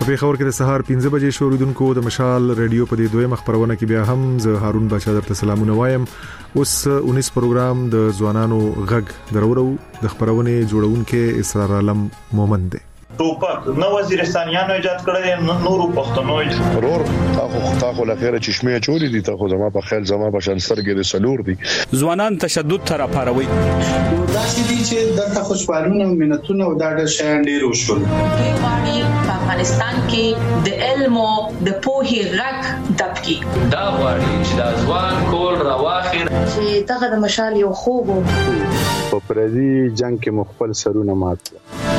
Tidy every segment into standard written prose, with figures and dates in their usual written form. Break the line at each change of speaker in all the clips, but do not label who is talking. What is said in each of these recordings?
په خبر کې د سهار 5 بجې شوریدونکو د مشال ریډیو په دې دویمه خبرونه کې بیا هم زه هارون بچا درته سلامونه وایم. اوس 19 پروګرام د ځوانانو غږ درورو د خبرونه جوړونکو اسرار عالم مومند دی.
ټوپک نو وزیرستانیانو ایجاد کړی نورو پښتنو
ضرور تاخو لخيره چشمه چوری دي تاخو زما په خیال زما په شنسترګې د سلور دي
ځوانان تشدد تر پاروي
دا چې دي چې د خوشحالونه مينتونه او دا د شان ډیر وشول.
په افغانستان کې د علم او د پوهې غږ دبکی
دا وړي چې د ځوان کول راواخیر
چې دغه د مشال یو خوب
په پردي جنگ کې مخفل سرونه مات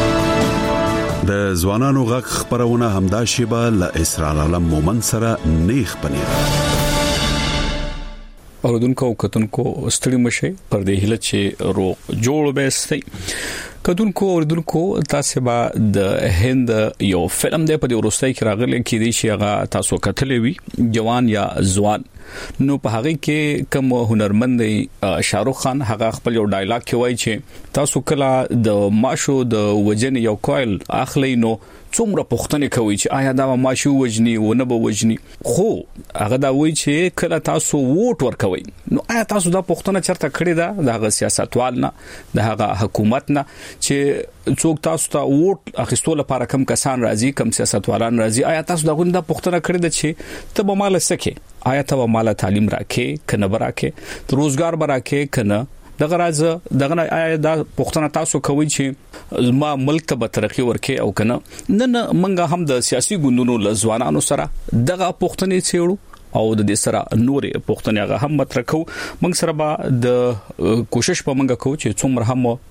د ځوانانو غږ خبرونه همدا شیبه ل اسرار عالم مومن سره نیخ پنیر
اوردونکو کتونکو ستړي مشه پر دې هله چې رو جوړ بیستي کتونکو اوردونکو تاسو به د هند یو فلم دی په دې ورستۍ کې راغلی کې دی چې هغه تاسو کتلې وي جوان یا ځوان نو په هغه کې کوم هنرمند شاروخ خان هغه خپل یو ډایلاګ کې وایي چې تاسو کله د ماشو د وجن یو کویل اخلي نو څومره پوښتنه کوي چې آیا دا ماشو وجني و نه به وجني خو هغه دا وایي چې کله تاسو ووټ ورکوي نو آیا تاسو دا پوښتنه چرته کړې ده د سیاستوال نه د هغه حکومت نه چې څوک تاسو ته ووټ اخیستو لپاره کم کسان راځي کم سیاستوالان راځي آیا تاسو دا غونډه پوښتنه کړې ده چې ته به مال سکه آیا ته به مال تعلیم راکې کنه براکې روزګار براکې کنه دغه راز دغه آیا دا پښتنه تاسو کوي چې ما ملک ته به ترقی ورکې او کنه نن منګه هم د سیاسي ګوندونو لزوانانو سره دغه پښتنې چېړو او د دې سره نورې پښتنې هغه هم مترکو موږ سره به د کوشش په منګه کو چې څومره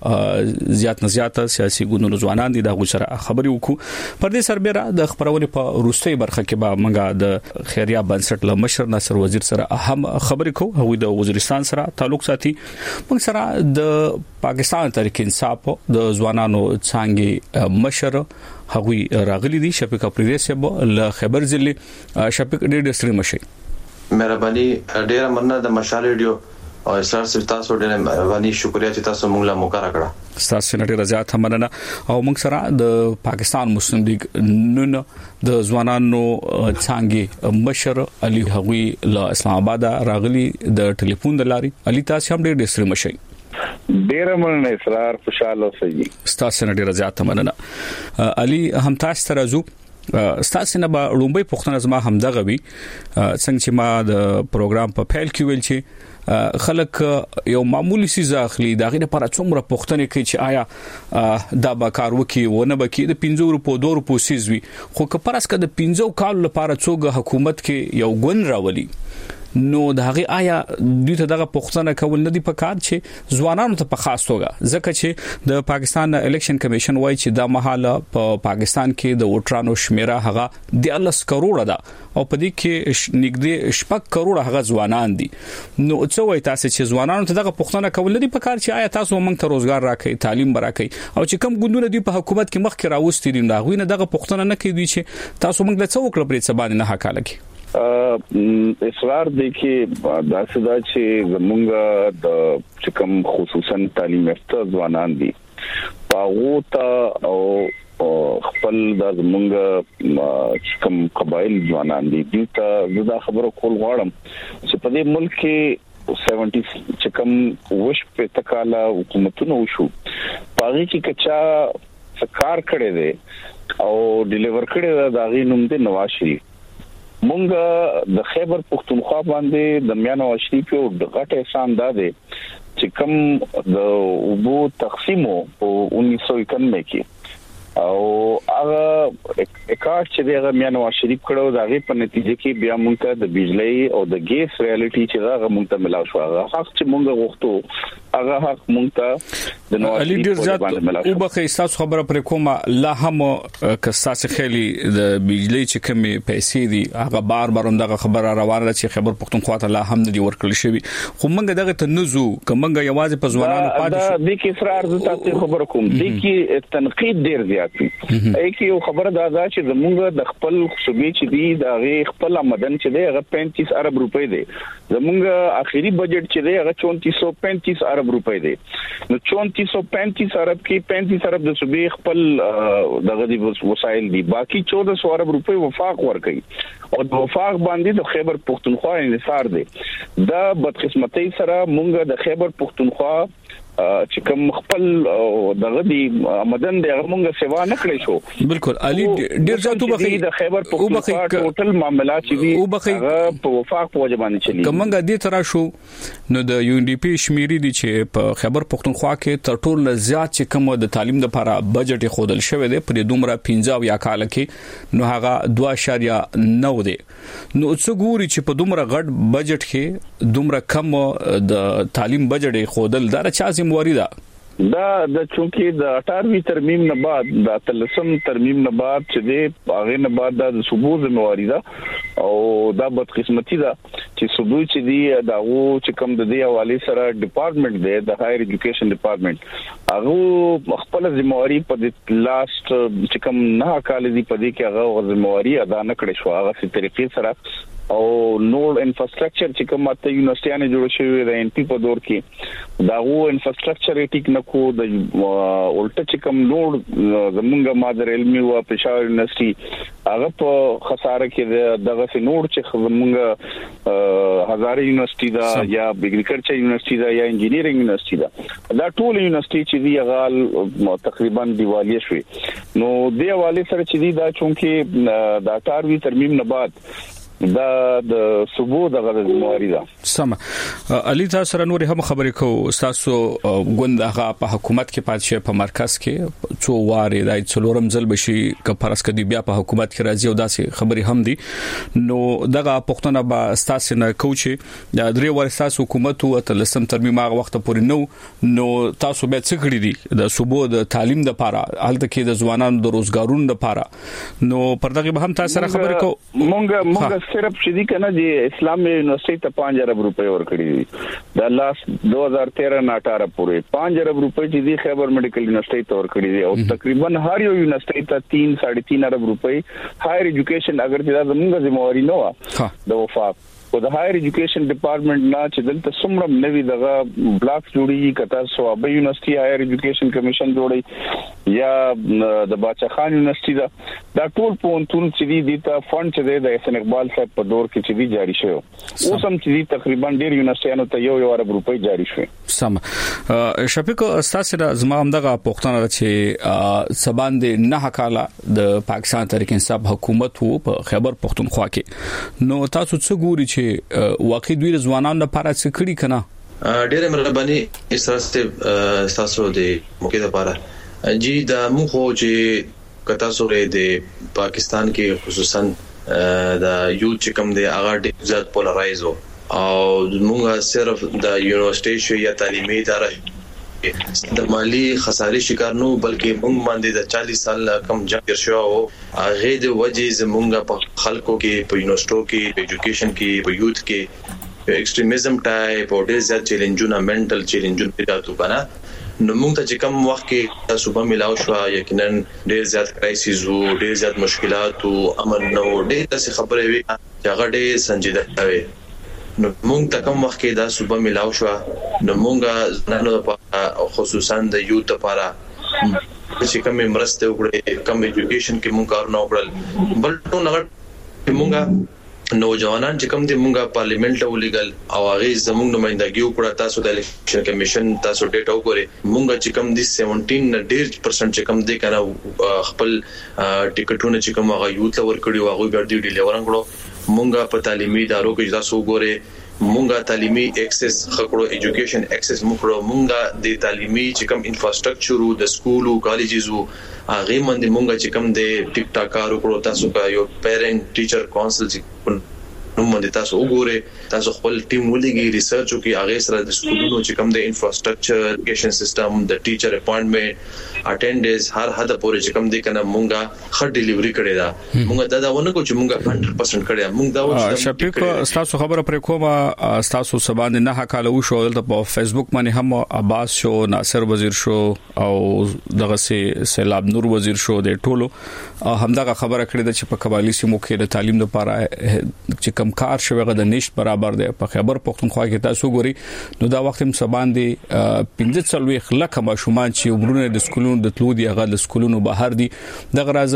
هم زیات نه زیات سیاسي ګوندونو ځوانان دي دا غوښره خبري وکړو پر دې سربېره د خبرونې په روستۍ برخه کې به منګه د خیریا بنسټ له مشر ناصر وزیر سره هم خبري کو هغه د وزیرستان سره تعلق ساتي موږ سره د پاکستان تحریک انصاف د ځوانانو څنګه مشر هغوی راغلي دي شفیق افریدی صاحب له خیبر ضلع شفیق ډېر ستړي مشي
مهرباني ډېر مننه د مشال ریډیو او اسرار سره تاسو ډېر مهرباني شکریا چې تاسو موږ له موقع راکړه
تاسو نړۍ رضایت مننه او موږ سره د پاکستان مسلم لیگ نن د ځوانانو څنګه مشر علي هغوی له اسلام آباد راغلي د ټلیفون د لاري علي تاسو هم ډېر ستړي مشي
ډیر مننه اسرار خوشاله اوسئ
تاسو نه ډیر زیات مننه علي هم تاسو سره زو تاسو نه به لومبي پښتنه زما هم دغه وی څنګه چې ما د پروګرام په پیل کې ویل چې خلک یو معمولی سیز اخلي دا غي لپاره څومره پښتنه کوي چې آیا دا به کار وکي و نه بکی د 15 روپو 2 روپو سیز وی خو که پرسکه د 15 کال لپاره څوګه حکومت کې یو ګون راولي نو د هغه آیا دوی ته دغه پښتنه کول نه دی پکار چې ځوانانو ته په خاص توګه ځکه چې د پاکستان الیکشن کمیشن وایي چې د مهاله په پاکستان کې د ووټرانو شمیره هغه 10 کروڑ ده او په دې کې نږدې 10 کروڑ هغه ځوانان دي نو څه وایي تاسو چې ځوانانو ته دغه پښتنه کول نه دی پکار چې آیا تاسو موږ ته روزګار راکړي تعلیم راکړي او چې کم ګوندونه دی په حکومت کې مخ کې راوستي دي دا غوینه دغه پښتنه نه کوي چې تاسو موږ له څه وکړه پرې څه باندې نه حقاله کی
اسرار دیکھیے داسدا چې زمونږ د چکم خصوصا تعلیم یافته ځوانان دي پاغوتا او خپل د زمونږ چکم قبایل ځوانان دي دته زدا خبرو کول غواړم چې په دې ملک کې 70 چکم وش په تکاله حکومتونو شو پاغي چې کچا کار کړي دي او ډیلیور کړي دا غي نوم دي نواز شریف مونږ د خیبر پختونخوا باندې د میانو شریف یو غټه احسان داده چې کوم د وبو تقسیمو په 1991 کې او هغه اکاټ چې دغه میانو شریف کړو دا غي په نتیجه کې بیا مونږ ته د بجلی او د ګیس ریالټي چې هغه مونږ ته ملاو شو هغه حق چې مونږ غوښتو هغه حق مونږ ته د نواز شریف
او بخې تاسو خبره پر کومه لا هم کساس خېلي د بجلی چې کمی پیسې دي هغه بار دغه خبره روانه چې خبر پختونخوا ته لا هم د ورکړل شوی خو مونږ دغه ته نزو کومه یوازې په ځوانانو پاتې شو
د کې اصرار زه تاسو خبر کوم د کې تنقید ډیر زیات راکړي. ای کې یو خبره دا ده چې زمونږ د خپل صوبې چې دی دا غي خپل آمدن چې دی هغه 35 ارب روپۍ دی. زمونږ اخیری بجټ چې دی هغه 3435 ارب روپۍ دی. نو 3435 ارب کې 35 ارب د صوبې خپل دغه دی وسایل دي، باقي 1400 ارب روپۍ وفاق ورکړي او د وفاق باندې د خیبر پختونخوا انحصار دی. دا بدقسمتۍ سره مونږ د خیبر پختونخوا چې کوم خپل دغه دی آمدن د هغه سیوا نه کړی شو.
بالکل علي ډیر ځاتو بخي
د خیبر پختونخوا ټوټل معاملات چې دی هغه په وفاق په وجه باندې چلی.
کومنګ دې ترا شو نو د یو ان ډي پی شمیري دي چې په خیبر پختونخوا کې تر ټولو زیات چې کوم د تعلیم لپاره بجټ خودل شوی دی په دومره 15 یا کال کې نو هغه 2.9 دی. نو څه ګوري چې په دومره غټ بجټ کې دومره کم د تعلیم بجټ خودل دا چا مواري
دا د چونکی د 18 ترمیم نه بعد د 13 ترمیم نه بعد چې د هغه نه بعد د صوبو ذمہواری ده او دا بدقسمتي ده چې صوبو چې دی داو چې کوم د دې حواله سره ډپارټمنټ دی د هایر ایجوکیشن ډپارټمنټ هغه خپل ذمہواری په د لاست چې کوم نه کال دی په دې کې هغه ذمہواری ادا نه کړې شو. هغه څه طریقې سره او نور انفراستراکچر چې کوم ته یونیورسيټانه جوړ شوی د ان پی په دور کې دا وو انفراستراکچر ټیک نه کو د الټه چې کوم نور زمونږه مادر علمي او پېښور یونیورسيټي هغه په خساره کې دغه نور چې زمونږه هزاره یونیورسيټي دا یا اګریکلچر یونیورسيټي دا یا انجینیرینګ یونیورسيټي دا ټول یونیورسيټي چې دی هغه تقریبا دیوالیه شوی. نو د حواله سره چې دی دا چونکه د 18 ترمیم نه بعد دا د صوبو دغه ذمہواری ده.
سم علي تاسو سره نور هم خبرې کو تاسو غوند هغه په حکومت کې پاتې په مرکز کې څو واره دای څلورم ځل بشي ک فرض کدي بیا په حکومت کې راځي او داسې خبرې هم دي. نو دغه پښتنه با تاسو نه کوچي د درې ورستاس حکومت او تلسم ترمیم هغه وخت پورې نو تاسو به څه کړی دي د صوبو د تعلیم د لپاره حالت کې د ځوانانو د روزګارونو لپاره نو پر دغه هم تاسو سره خبرې کو.
مونږ صرف شدي کنه د اسلامي یونیورسيټي ته 5 ارب روپۍ ورکړي دي د لاس 2013 نه 18 پورې 5 ارب روپۍ چې دی خیبر میډیکل یونیورسيټي ته ورکړي دي او تقریبا هر یو یونیورسيټي ته 3.5 ارب روپۍ هایر ایجوکیشن اگر چې زموږه ذمہواری نه و د وفاق او د هایر ایجوکیشن ډپارټمنټ نه چې دلته څومره نوی دغه بلاکس جوړیږي کته صوابه یونیورسيټي هایر ایجوکیشن کمیشن جوړي یا د باچا خان یونیورسيټي دا ټول پونتون چې دی ته فند چې د احسان اقبال صاحب په دور کې چې دی جاری شوی اوس هم چې تقریبا ډیر یونیورسيټانو ته یو ارب روپۍ جاری شوی.
سم شفیق استاد زما هم دغه پښتنه چې سبان د نه کاله د پاکستان تحریک انصاف حکومت وو په خیبر پختونخوا کې نو تاسو څه ګوري چې واقعي دوی ځوانانو لپاره څه کړی کنه؟
ډېر مهرباني اساسه تاسو د موقع لپاره جی د مخو چې کتا سورې د پاکستان کې خصوصا د یوت چې کوم د هغه ډېر زیات پولرایز او موږ صرف د یونیورسيټي شو یا تعلیمي ادارې د مالی خسارې شکار نو بلکې موږ باندې د 40 سال کم جګر شو او هغه د وجې زمونږ په خلکو کې په یونیورسيټو کې په ایجوکیشن کې په یوت کې ایکستریمزم ټایپ او ډېر زیات چیلنجونه منټل چیلنجونه پیدا کړه. نو موږ ته چې کوم وخت کې صوبه ملاو شو یقینا ډېر زیات کرایسیز او ډېر زیات مشکلات او امن نو ډېر څه خبرې وي چې هغه ډېر سنجیده وي. نو موږ ته کوم وخت کې دا صوبه ملاو شو نو موږ ځنانو خصوصا د یوت لپاره چې کوم مرسته وکړي کوم ایجوکیشن کې موږ کارونه وکړل بل ټول هغه موږ نوجوانان چې کوم د موږ پارلیمنت له لیګل او هغه زموږ نمائندګي وکړه تاسو د الیکشن کمیشن تاسو ډیټا وګورئ موږ چې کوم د 17% چې کوم د کنه خپل ټیکټونه چې کوم هغه یوت لور کړی او هغه ګرځي ډیلیور کړو موږ په تعلیمي ادارو کې تاسو وګورئ موږ تعلیمي ایکسس خکړو ایجوکیشن ایکسس موږ موږ د تعلیمي چې کوم انفراستراکچر او د سکول او کالجز او هغه باندې موږ چې کوم د ټیک ټاک کارو کړو تاسو کا یو پیرنټ ټیچر کونسل باندې تاسو وګورئ تاسو خپل ټیم ولګي ریسرچ وکړي هغه سره د سکولونو چې کوم د انفراستراکچر ایجوکیشن سیستم د ټیچر اپاینټمنټ اټینډنس هر حد پورې چې کوم دي کنه مونږه خړ ډیلیوري کړی دا مونږ دا ونه کو چې مونږه 100% کړی مونږ دا
شفیق تاسو خبره پر کومه تاسو سبا نه کال وشو په فیسبوک باندې هم عباس شو ناصر وزیر شو او دغه سیلاب نور وزیر شو د ټولو همدغه خبره کړې ده چې په قبایلی سیمو کې د تعلیم لپاره چې کم کار شوی غو د نشټ برابر دی په خبر پښتونخوا کې تاسو ګوري نو دا وخت هم سبان دي 15 لک ماشومان چې عمرونه د سکولونو د تلو دي هغه د سکولونو بهر دي دغه راز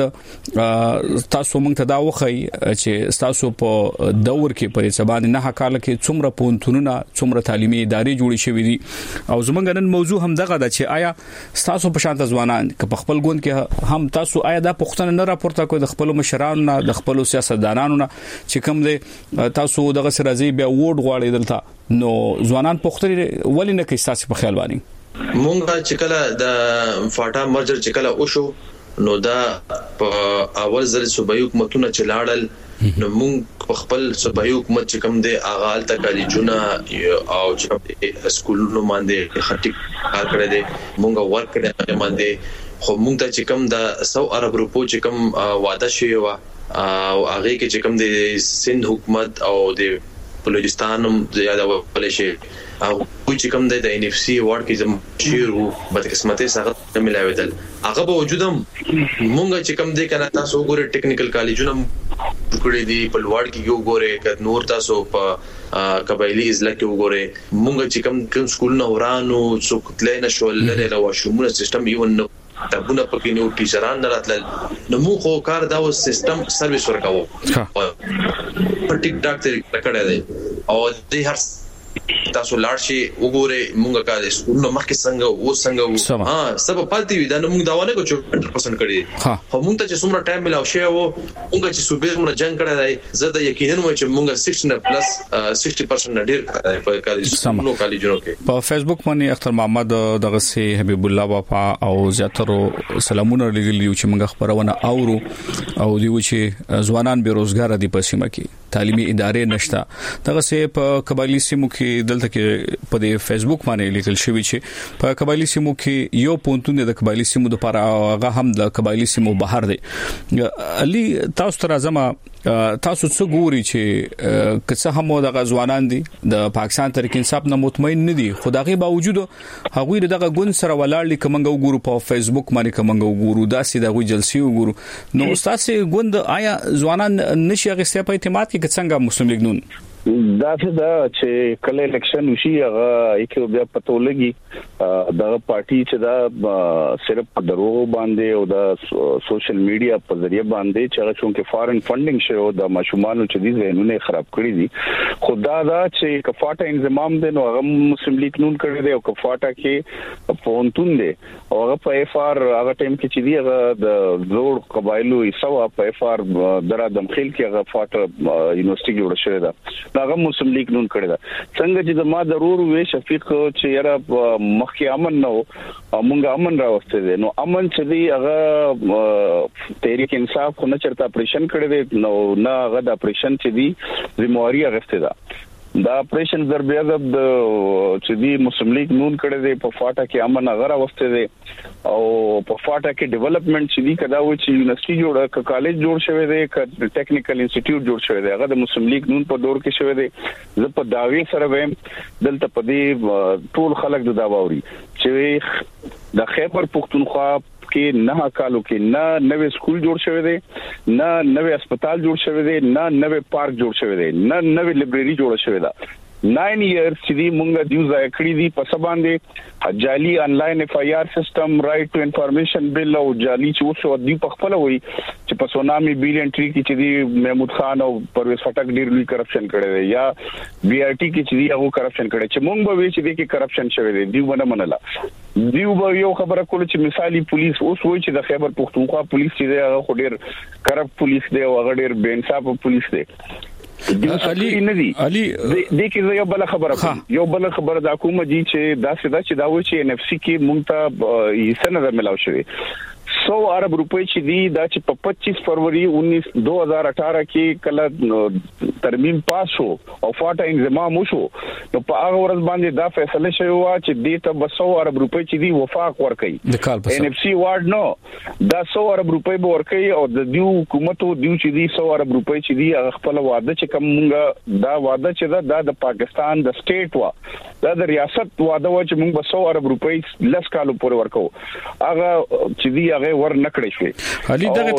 تاسو موږ ته دا وخی چې تاسو په دور کې پر سبان نه کال کې څومره پونتونونه څومره تعلیمي ادارې جوړې شوې دي او زمونږ نن موضوع هم دغه ده چې آیا تاسو په شانت ځوانان که په خپل ګوند کې هم تاسو آیا دا پښتنه نه راپورته کوي د خپل مشرانو نه د خپل سیاستدانانو نه چې کوم دي تاسو دغه سرازي بیا ووټ غواړي دلته نو ځوانان پښتني ولې نه کوي تاسو په خیال باندې
مونږه چې کله د فاټا مرجر چې کله وشو نو دا په اول ځل صوبایي حکومتونه چې لاړل نو مونږ خپل صوبایي حکومت چې کوم دی اغال ته کالجونه او چې سکولونو باندې خټي کار کړی دی مونږه ورک کړی باندې خو مونږ ته چې کوم د 100 ارب روپو چې کوم وعده شوی و او هغه کې چې کوم د سند حکومت او د بلوچستان هم زیاده ولې شي او چې کوم د ان اف سی وارد کې زم شیرو بدقسمتي څنګه ملاویدل هغه به وجودم مونږ چې کوم د کنه تاسو وګوره ټیکنیکل کالجونه ټکړې دي په وارد کې وګوره ک نور تاسو په قبایلی اضلاع کې وګوره مونږ چې کوم سکول نه ورانو څوک تلای نه شول لره واشومونه سیستم یو نه تبونه پکې نو ټیچران نه راتل نو موږ خو کار دا و سیستم سرویس ورکاو په ټیک ټاک طریقه کړه دی او د هر تاسو لارشي وګوره مونږه کار سکول نو مخکې څنګه سب پالتي وي دا موږ دا ونه کو چې 100% کړی خو موږ ته چې څومره ټایم ملاو شي او موږ چې صوبې موږ جنگ کړی دی زه د یقینا و چې موږ 60% ډیر په کالجونو کې
په فیسبوک باندې اختر محمد دغه سي حبيب الله بابا او زیاترو سلامونه لګلیو چې موږ خبرونه اورو او دی چې ځوانان بیروزګار دي په سیمه کې تعلیمي ادارې نشته دغه سي په قبایلی سیمو کې دلته کې په دې فیسبوک باندې لیکل شوی چې په قبایلی سیمو کې یو پونتون د قبایلی سیمو د لپاره هغه هم د قبایلی سیمو بهر دی علي تاسو تر ازمه تاسو څه ګوري چې کڅه هم د غزوانان دي د پاکستان تحریک انصاف نه مطمئن نه دي خدای باوجود هغه دغه ګوند سره ولاړ لیک منګو ګورو په فیسبوک باندې کومنګو ګورو داسې دغه جلسې وګورو نو استاد ګوند آیا ځوانان نشي غوښته په اعتماد کې څنګه مسلم لیگ نون
دا چې کله الیکشن وشي هغه یو بیا پته لګي دا پارټي چې دا صرف په دروغ باندې او دا سوشل میډیا په ذریعہ باندې چې هغه چونکه فارن فندینګ شوی د ماشومان چې دي زینونه خراب کړی دي خدا دا چې کفاټه انضمام دي نو هغه مسلم لیگ نون کړی دی او کفاټه کې پونتون دي او هغه په اف ار هغه ټیم کې چې دی هغه د زوړ قبایلو ایسوا په اف ار درا دمخیل کې هغه فاټ یونیورسيټي جوړ شوی دا هغه مسلم لیگ نون کړی دا څنګه چې ما ضرور وې شفیق چې یاره مخکې امن نو مونږه امن راوستي دي نو امن چې دی هغه تحریک انصاف خو نه چرته اپریشن کړی دی نو نه هغه د اپریشن چې دی ذمہواری اغسته ده دا اپریشن ضربه د چې دی مسلم لیگ نون کړی دی په فاټا کې امن هغه راوستي دي او په فاټا کې ډیولپمنٹ چې دی کدا و چې یونیورسيټي جوړ ک کالج جوړ شوی دی ک ټیکنیکل انسټیټیوټ جوړ شوی دی هغه د مسلم لیگ نون په دور کې شوی دی زه په داوی سره ویم دلته په دې ټول خلک د داواوري چې د خیبر پختونخوا کې نه کالو کې نه نوې سکول جوړ شوی دی نه نوې هسپتال جوړ شوی دی نه نوې پارک جوړ شوی دی نه نوې لایبرری جوړ شوی دی 9 years چې دی مونږه دیو ځای کړی دی په سبا باندې جعلی انلاین اف آی آر سیستم رائټ ټو انفارمیشن بل او جعلی چې اوس دی په خپل وای چې په سونامي بیل انټری کې چې دی محمود خان او پرویز فټک ډیر لوی کرپشن کړی دی یا بی آر ټی کې چې دی هغه کرپشن کړی چې مونږ به وی چې دی کې کرپشن شوی دی دیو باندې منله دیو به یو خبره کوله چې مثالی پولیس اوس وای چې د خیبر پختونخوا پولیس چې دی هغه ډیر کرپټ پولیس دی او هغه ډیر بے انصاف پولیس دی علي د کې یو بل خبره د حکومت جی چې دا سدا چې دا و چې ان اف سی کې مونږ ته حصہ نه ملاو شوی 200 ارب روپۍ چې دی دا چې په 25 فروری 2018 کې کله ترمیم پاس شو او فاټا انضمام وشو نو په هغه ورځ باندې دا فیصله شوی و چې دې ته 200 ارب روپۍ چې دی وفاق ورکړي NFC وارد نو دا 100 ارب روپۍ به ورکړي او د دیو حکومت دیو چې دی 100 ارب روپۍ چې دی هغه خپل وعده چې کوم دا وعده چې دا د پاکستان د سټیټ وا دا د ریاست وعده و چې موږ به 100 ارب روپۍ لس کالو پورې ورکو هغه چې دی هغه ور نکړې شوې
علي دغه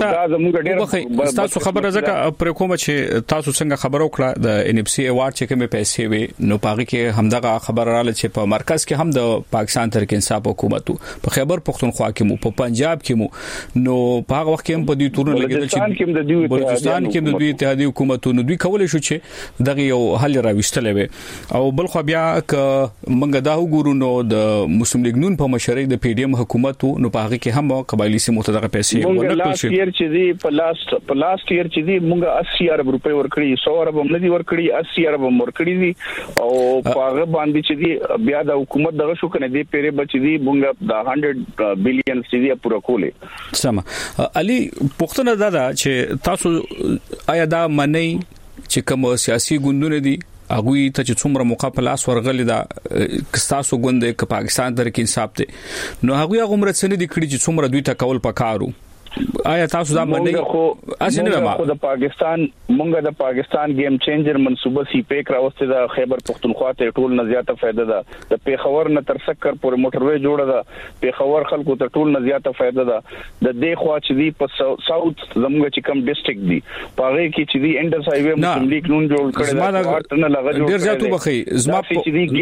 ته تاسو خبره ځکه پر کومه چې تاسو څنګه خبرو کړه د NFC ایوارډ چې کومه پیسې وي نو پاږي کې همدغه خبره رااله چې په مرکز کې هم د پاکستان تحریک انصاف حکومت په خیبر پختونخوا کې مو په پنجاب کې مو نو په هغه وخت کې هم په دې تورن لګیدل چې بلوچستان کې د دوی اتحادیه حکومتونو دوی کولای شو چې دغه یو حل راوستلې وي او بل خو بیا منګه دا وګورو نو د مسلم لیگ نون په مشرۍ د PDM حکومت نو په هغه کې هم قبایلی سیمو ته دغه پیسې ورکړل شي
لاست چې دی په لاست ایئر چې دی موږ 80 ارب روپۍ ورکړي 100 ارب هم نه دي ورکړي 80 ارب هم ورکړي دي او په هغه باندې چې دی بیا د حکومت دغه شو کنه دی پیره بچ دی موږ د 100 بلین چې دی پوره کولې
سم علي پښتنه دا چې تاسو آیا دا منئ چې کوم سیاسي ګوندونه دي اغوی ته چې څومره موقع په لاس ورغلی دا کستاسو ګوند ک پاکستان تحریک انصاف ته نو هغه عمر څنګه دي کړی چې څومره دوی ته کول پکارو آیا تاسو دا منئ اسنه ما
د پاکستان مونږ د پاکستان گیم چینجر منصوبه سی پیک راوسته د خیبر پختونخوا ته ټول نه زیاته فائدہ ده د پیښور نه تر سکر پورې موټروي جوړه ده پیښور خلکو ته ټول نه زیاته فائدہ ده د دې خوا چې دی په ساوث زموږ چې کوم ډیسټریکټ دی پاره کې چې دی انډس هایوي مسلم لیگ نون جوړ کړی دا ورته نه لګا جوړ
ډیر زیاتو بخي
زما چې دی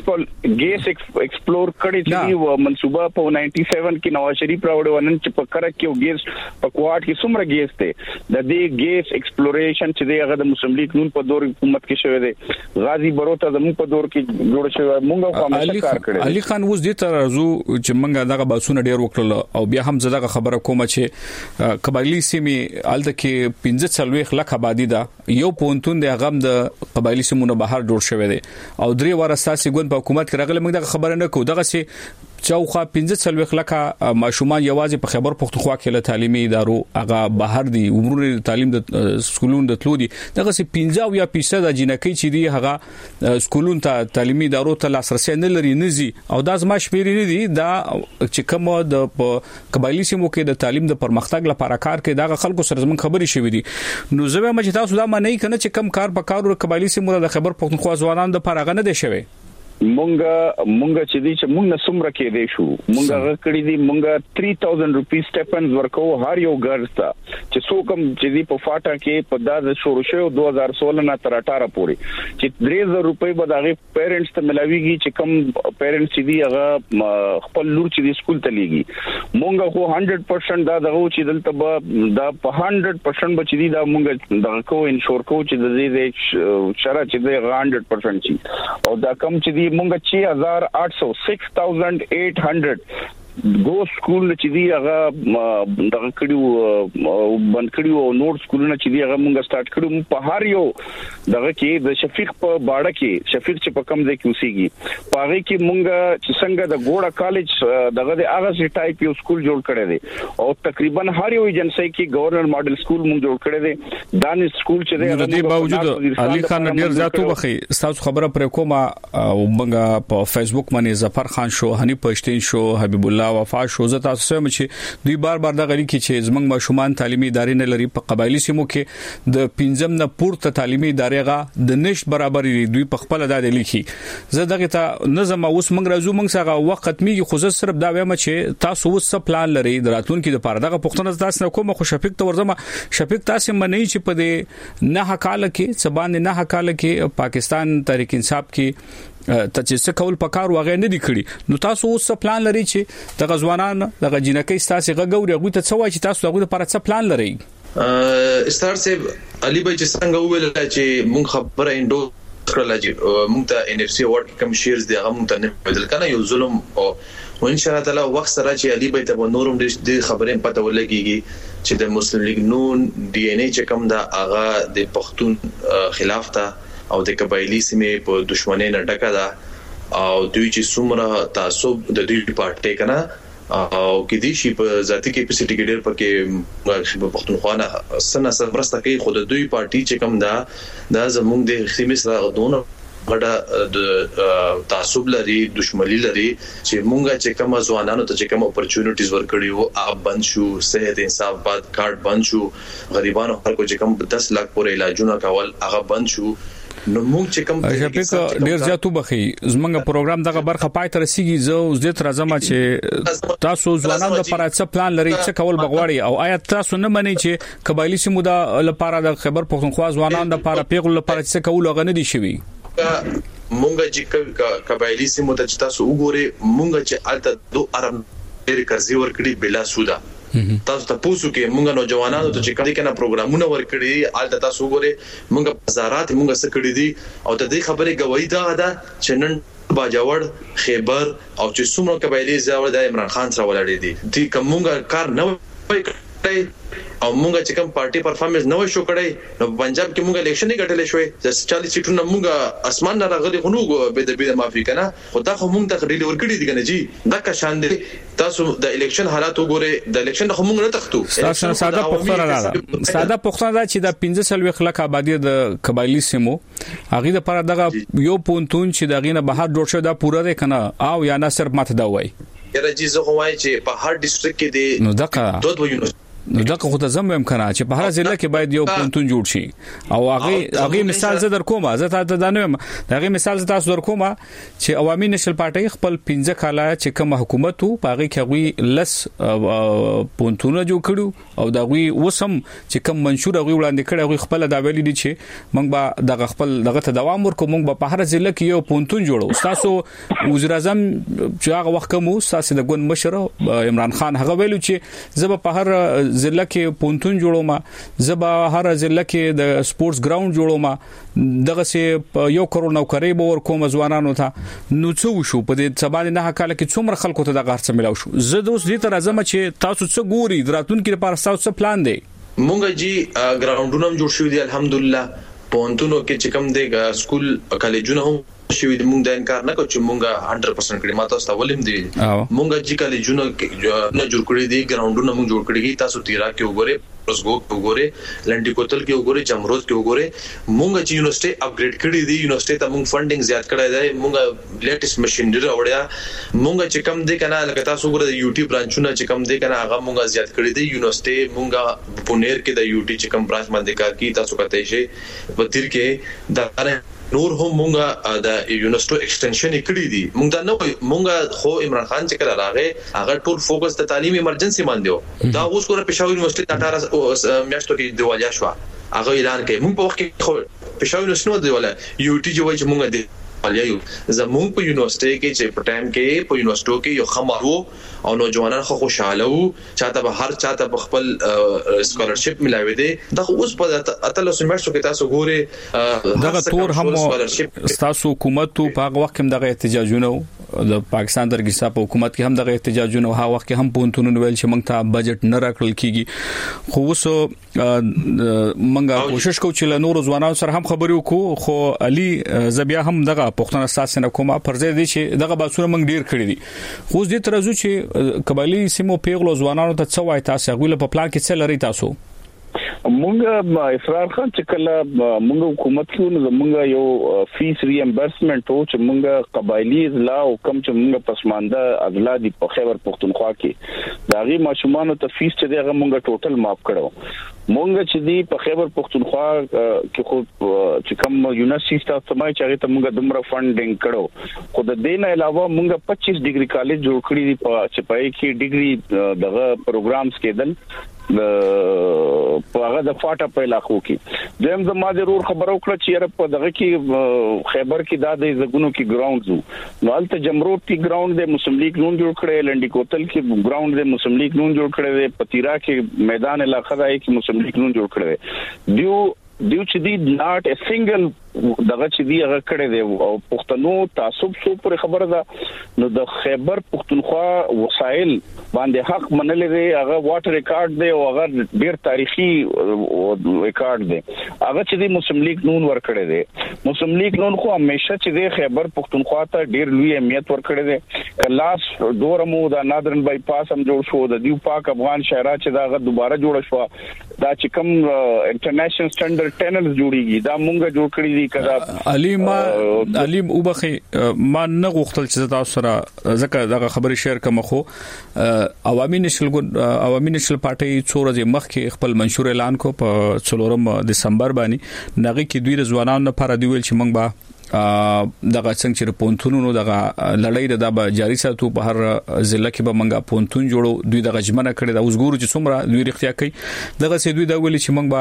ګیس ایکسپلور کړی چې دی منصوبه په 97 کې نواز شریف راوړ ونن چې په کرک کې ګیس په کوارټ کې څومره ګیس ته د دې ګیس ایکسپلوریشن چې دی هغه د مسلم لیگ نون په دور حکومت کې شوی دی غازی بروته زموږ په دور کې جوړ شوی موږ په عمل کار کړی
علي خان اوس دې تر رازو چې موږ دغه باسونه ډیر وکړل او بیا هم زداغه خبره کومه چې قبایلی سیمې الته کې 15 لک آبادی ده یو پونتون د غم د قبایلی سیمونو بهر جوړ شوی دی او درې واره اساسي ګوند په حکومت کې راغله موږ دغه خبره نه کوو دغه سي چاوخه 15 لکه ماشومان یوازې په خیبر پختونخوا کې له تعلیمي ادارو هغه بهر دي عمرونه تعلیم د سکولونو د تلو دي دغه سي 15 یا 20% د جنکې چې دي هغه سکولونو ته تعلیمي ادارو ته لاسرسي نه لري نزي او دا زما شمیرې نه دي دا چې کوم د قبایلی سیمو کې د تعلیم د پرمختګ لپاره کار کوي دا خلکو سره زمون خبري شوې دي نو زه به مچ تاسو دا معنی کنه چې کم کار په کارو قبایلی سیمو د خیبر پختونخوا ځوانان د پرغه نه دي شوی
مونږ چې دي چې مونږ سمره کې دي شو مونږ غکړی دي مونږ 3000 روپیس سټیپنز ورکو هر یو ګرځ ته چې څوک چې دي په فاټا کې په داز شروع شو 2016 نه تر 18 پورې چې 3000 روپۍ به دغه پیرنټس ته ملاويږي چې کم پیرنټس دي هغه خپل لور چې دي سکول ته لیږي مونږ خو 100% دا دغه چې دلته به دا په 100% بچ دي دا مونږ دغه کو انشور کو چې د دې شرط چې د 100% شي او دا کم چې مونږ 6800 6800 ګو سکول چې دی هغه دغه کړیو بند کړیو نور سکولونه چې دی هغه مونږ سٹارټ کړو په هر یو دغه کې د شفیق په باړه کې شفیق چې په کم ځای کې اوسېږي په هغه کې مونږ چې څنګه د ګوړه کالج دغه د هغه سي ټایپ یو سکول جوړ کړی دی او تقریبا هر یو ایجنسی کې گورنر ماډل سکول مونږ جوړ کړی دی دانش سکول چې دی
د دې باوجود علي خان ډیر زیاتو بخي تاسو خبره پر کومه او مونږ په فیسبوک باندې ظفر خان شو هني پښتين شو حبيب الله وفا شو زه تاسو سم چې دوی بار د غړي کې چې زمنګ ماشومان تعلیمي ادارې نه لري په قبایلی سیمو کې د 15 نه پورته تعلیمي ادارې غا د نش برابر دوی په خپل د لیکي زه دغه ته نظم اوس موږ راځو موږ څنګه وخت میږي خو زه صرف دا وایم چې تاسو اوس څه پلان لري دراتون کې د پاره دغه پښتنه تاسو نه کوم خو شفیق ته ورځم شفیق تاسو منئ چې په دې نه حقاله کې سبان نه حقاله کې پاکستان تحریک انصاف کې ته چې څه کول پکار واغې نه دی کړی نو تاسو اوس پلان لري چې د غزوانان د جنکې تاسو غوړي غوته څه وایي چې تاسو هغه لپاره څه پلان لري
ستار سیب علي بھائی چې څنګه ویل چې مونږ خبره انډو کړل چې مونږ ته NFC ایوارډ کم شیرز دی هغه مونږ ته نه بدل کنه یو ظلم او ان شاء الله تعالی وخت سره چې علي بھائی ته نورم دې خبرې پته ولګيږي چې د مسلم لیگ نون DNA چې کم دا هغه د پښتون خلاف ته او د قبایلی سیمې په دښمنۍ نه ډکه ده او دوی چې څومره تعصب د دوی پارټي کنه او کې دي شي په ذاتي کیپاسټي کې ډېر پکې په پښتونخوا نه سن سرپرسته کوي خود دوی پارټي چې کوم دا زموږ د خصمي سره دونه غټه د تعصب لري دښمنی لري چې مونږه چې کوم ځوانانو ته چې کوم اپورچونټیز ورکړي وو اب بند شو صحت انصاف باد کارت بند شو غریبانو خلکو چې کوم 10 لک پورې علاجونه کول هغه بند شو نو موږ چې کوم
شپږ ډیر زیاتو بخي زمونږ پروګرام دغه برخه پای تر رسیدي زه اوس د تر ازمه چې تاسو ځوانانو لپاره څه پلان لري چې کول بغواړي او آیا تاسو نه منئ چې قبایلی سیمو د لپاره د خبر پښتونخوا ځوانانو لپاره پیغول لپاره څه کول غنه دي شوی
مونږ چې قبایلی سیمو ته تاسو وګورئ مونږ چې الته 2 ارب ډېر قرضې ورکړي بلا سودا تاسو ته پوسو کې مونږ نوجوانانو ته چې کله کنه پروګرامونه ورکړي الته تاسو وګورئ مونږ بازارات مونږ څه کړی دي او ته دې خبرې گواہی ده چې نن باجوړ خیبر او چې څومره قبایلی زاوړ د عمران خان سره ولاړې دي دې کومه کار نه وکړي او مونږ چې کوم پارټي پرفارمنس نه شو کړی نو پنجاب کې مونږ الیکشن نه ګټلې شوې د 40 سیټونو مونږ اسمان نه راغلي غنو به د معافي کنه خدا خو مونږ ته ډیلی ورکړي دي کنه جی دا کا شان دي تاسو د الیکشن حالات وګوره د الیکشن خو مونږ نه تختو
تاسو ساده پښتنه دا چې د 15 خلک آبادی د قبایلی سیمو هغه د پر دغه یو پونتون چې دغه نه بهر جوړ شو دا پوره ده کنه او یا نه صرف ماته دا وای
یره جی زه وای چې په هر ډیسټریکټ کې دي
نو دغه نو دغه خو ته زموږ امکانات چې په هر ضلع کې باید یو پونتون جوړ شي او هغه مثال زه در کومه زه ته دا نه هغه مثال زه تاسو در کومه چې عوامي نشل پارټي خپل 15 کاله چې کوم حکومت وو پاغي کوي لس پونتونه جوړ کړو او دا غوي وسم چې کوم منشور غوي وړاندې کړي غوي خپل دا ویلي دي چې موږ به دغه خپل دغه ته دوام ورکو موږ به په هر ضلع کې یو پونتون جوړو تاسو وزیر اعظم چې هغه وخت کوم تاسو د ګوند مشر عمران خان هغه ویلو چې زه په هر ضلع کې پونتون جوړوم زبا هر ضلع کې د سپورتس ګراوند جوړوم دغه سه 1 کروڑ نوکری به ور کوم ځوانانو ته نو څه وشو په دې سبا نه حقاله کې څومره خلکو ته د غرڅ ملاو شو زه د اوس دې تر ازمه چې تاسو څه ګوري دراتون کې لپاره تاسو پلان دی
مونږ جی ګراوندونه جوړ شو دي الحمدلله پونتونو کې چې کوم دی سکول کالجونه هم شوی د مونږ د انکار نه کوو چې مونږه 100% کړي ماته تاسو ولیم دي مونږه چې کالجونه نه جوړ کړی دي ګراوندونه مونږ جوړ کړی تاسو تیرا کې وګوره پرسګو کې وګوره لنډی کوتل کې وګوره جمروز کې وګوره مونږه چې یونیورسيټي اپګریډ کړی دي یونیورسيټي ته مونږ فندینګ زیات کړی دی مونږه لیټیسټ ماشينري راوړیا مونږه چې کم دي کنه لکه تاسو وګوره د یوټي برانچونه چې کم دي کنه هغه مونږه زیات کړی دي یونیورسيټي مونږه پونیر کې د یوټي چې کم برانچ باندې کار کوي تاسو کته شي وتیر کې دا نور هم مونږه د یونیورسيټي ایکسټنشن کړی دي مونږ دا نه مونږه خو عمران خان چې کړه راغې هغه ټول فوکس د تعلیم ایمرجنسي باندې دا اوس کومه پېښور یونیورسيټي 18 میاشتو کې دیوالیا شو هغه اعلان کوي مونږ په وخت کې خو پېښور یونیورسيټي دیواله یوټي جو چې مونږه دی یو زموږ په یونیورسيټي کې چې په ټایم کې په یونیورسيټو کې یو خمارو او نوجوانان خو خوشاله وو چاته به هر چاته په خپل سکالرشپ ملاوي دي دا اوس په اتل سیمستر کې تاسو ګوري
دغه تور هم تاسو حکومت په هغه وخت کې دغه احتجاجونه د پاکستان درګیسا په حکومت کې هم دغه احتجاجونه هغه وخت کې هم پونتون ویل چې موږ ته بجټ نه راکړل کیږي خو اوس موږ کوشش کوو چې له نور ځوانانو سره هم خبرې وکړو خو علي زبیا هم دغه پښتون اساس نه کومه پرځې دي چې دغه باسونه موږ ډیر کړی دي خو دې ترازو چې قبایلی سیمو پیغلو ځوانانو ته څه وای تاسو غوښله په پلان کې څه لري تاسو
مونږ اسرار خان چې کله مونږ حکومت کې نو مونږ یو فیس ری امبرسمنت او چې مونږ قبایلی اضلاع او کم چې مونږ پسمانده اضلاع دی په خیبر پختونخوا کې داغي ماشومان ته فیس چې دغه مونږ ټوټل ماف کړو مونږ چې دی په خیبر پختونخوا کې خو چې کم یونیورسيټي تاسو سمای چې هغه ته مونږ دمر فندینګ کړو خو د دې نه علاوه مونږ 25 ډیګري کالج جوړ کړی دی په چې پای کې ډیګري دغه پروګرامز کېدل په هغه د فاټا په علاقو کې زم زما د رور خبرو کړ چې په دغه کې خیبر کې د زګونو کې ګراوند زو نو الته جمروت کې ګراوند د مسلم لیگ نون جوړ کړي لنډی کوتل کې ګراوند د مسلم لیگ نون جوړ کړي پتیرا کې میدان علاقه ده کې مسلم لیگ نون جوړ کړي دیو چې دی ناٹ ا سنگل دغه چې دی هغه کړی دی او پښتنو تعصب سو پر خبره ده نو د خیبر پښتونخوا وسایل باندې حق منل دی هغه واټر ریکارډ دی او هغه ډیر تاریخي ریکارډ دی هغه چې دی مسلم لیگ نون ور کړی دی مسلم لیگ نون خو همیشه چې دی خیبر پښتونخوا ته ډیر لوی اهمیت ور کړی دی کلاس دورمو د نادرن بای پاس هم جوړ شو د دیو پاک افغان شهرا چې دا دوباره جوړ شو دا چې کوم انټرنیشنل سټانډرډ ټنلز جوړیږي دا مونږه جوړ کړی دي کدا
علیم وبخي ما نه غوښتل چې تاسو سره ځکه دا خبري شیر کوم خو عوامي نشل پارټي څورځ مخکې خپل منشور اعلان کو په 4 دسمبر باندې نغې کې دوی ځوانانو لپاره دی ویل چې موږ به دغه څنګه چې پونتونونو دغه لړۍ د به جاری ساتو په هر ضلع کې به منګه پونتون جوړو دوی دغه جمعنه کړي د اوسګورو چې څومره دوی رښتیا کوي دغه سي دوی دا ویلي چې موږ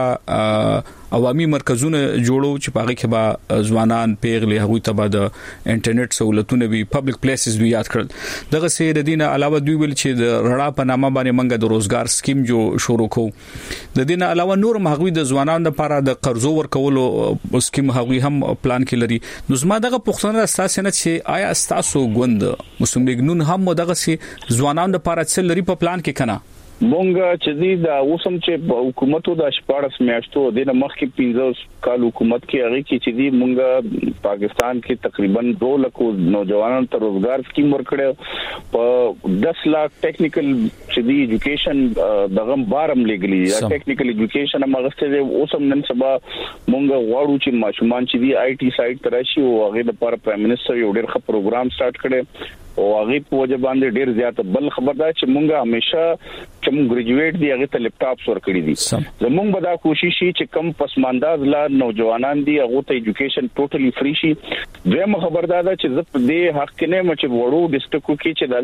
به عوامي مرکزونه جوړو چې پاره کې به ځوانان پیغلي هغوی ته به د انټرنیټ سہولتونه وي پبلک پلیسز دوی یاد کړل دغه سي د دینه علاوه دوی ویل چې د رڼا په نامه باندې منګه د روزګار سکیم شروع کو د دینه علاوه نور هغوی د ځوانانو لپاره د قرضو ورکولو سکیم هغوی هم پلان کې لري نو زما دغه پښتنه اساس نه چې آیا تاسو غوند مسلم لیگ نون هم دغه سي ځوانانو لپاره څه لري په پلان کې کنه
مونږ چې دی دا اوسم چې حکومتو د 14 میاشتو د مخکې 15 کال حکومت کې هغه کې چې دی مونږ پاکستان کې تقریبا 2 لک نوجوانانو ته روزګار سکیم ورکړو په 10 لک ټیکنیکل چې دی ایجوکیشن دغه بارم لګلی دا ټیکنیکل ایجوکیشن مغسته دی اوسم نن سبا مونږ غواړو چې ماشومان چې دی آی ټي سایت تراشي او هغه لپاره پرایم منسٹر یو ډېر ښه پروګرام سٹارټ کړي او هغه په وجه باندې ډیر زیات بل خبردار چې مونږه همیشه چې مونږ ګریجویټ دی هغه ته لپټاپس ورکړي دي زمونږ به دا کوشش شي چې کم پسمانداز لا نوجوانان دي هغه ته ایجوکیشن ټوټلی فری شي دغه خبردار ده چې زه د حق نه مچ وړو ډیسټریکټ کې چې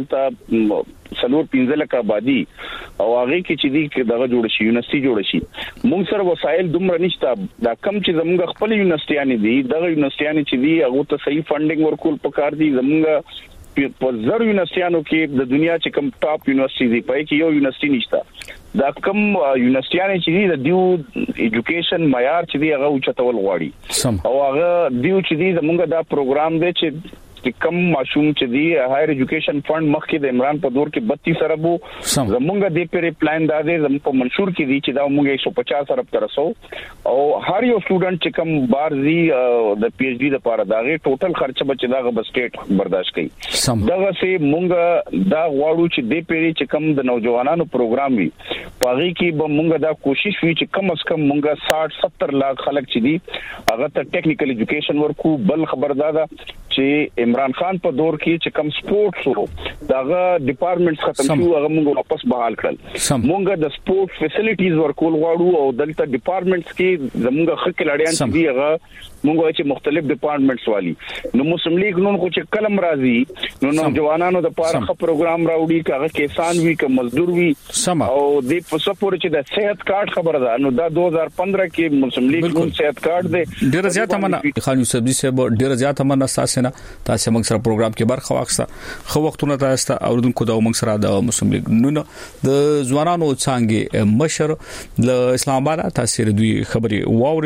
دلته سلور 15 لک آبادی او هغه کې چې دی دغه جوړ شي یونیورسيټي جوړ شي مونږ سره وسایل دومره نشته دا کم چې زمونږ خپل یونیورسيټیان دي دغه یونیورسيټیان چې دی هغه ته صحیح فندینګ ورکول پکار دي زمونږ په زر یونیورسيټیانو کې د دنیا چې کوم ټاپ یونیورسيټي دی پای کې یو یونیورسيټي نشته دا کوم یونیورسيټیان چې دی د دیو ایجوکیشن معیار چې دی هغه اوچتول غواړي او هغه دیو چې دی زمونږ دا پروګرام دی چې کم ماشوم چې دی هایر ایجوکیشن فند مخکې د عمران په دور کې 32 ارب زمونږ د پیری پلان دا دی زموږ په منشور کې دی چې دا موږ 150 ارب ترسو او هر یو سټوډنټ چې کم بارزي د پی ایچ ډی لپاره دا غي ټوټل خرچه بچ دا غو سټیټ برداشت کوي دغه سي موږ دا غواړو چې د پیری چې کم د نوجوانانو پروګرام وي پاغي کې به موږ دا کوشش وی چې کم از کم موږ 60-70 لاک خلک چې دي هغه ته ټیکنیکل ایجوکیشن ورکو بل خبردار ده چې عمران خان په دور کې چې کم سپورټس وو داغه ډپارټمنټس ختم شو هغه موږ واپس بحال کړل موږ د سپورټ فیسیلیټیز ورکول غواړو او دلته ډپارټمنټس کې زموږ خلک لړیان چې دی هغه موږ چې مختلف ډپارټمنټس والی نو مسلم لیگ نن خو چې کلم راځي نو نوجوانانو د پاره خ پروګرام راوړي کاغه کسان وی ک مزدور وی او د پسپور چې د صحت کارت خبره ده نو دا 2015 کې مسلم لیگ نن صحت کارت دی
ډیر زیات مننه خان یوسف جی صاحب ډیر زیات مننه تاسو نه تاسو موږ سره پروګرام کې برخه واخسته خو وختونه تاسو ته اوردونکو دا موږ سره د مسلم لیگ نن د ځوانانو څنګه مشر د اسلام آباد تاثیر دوی خبري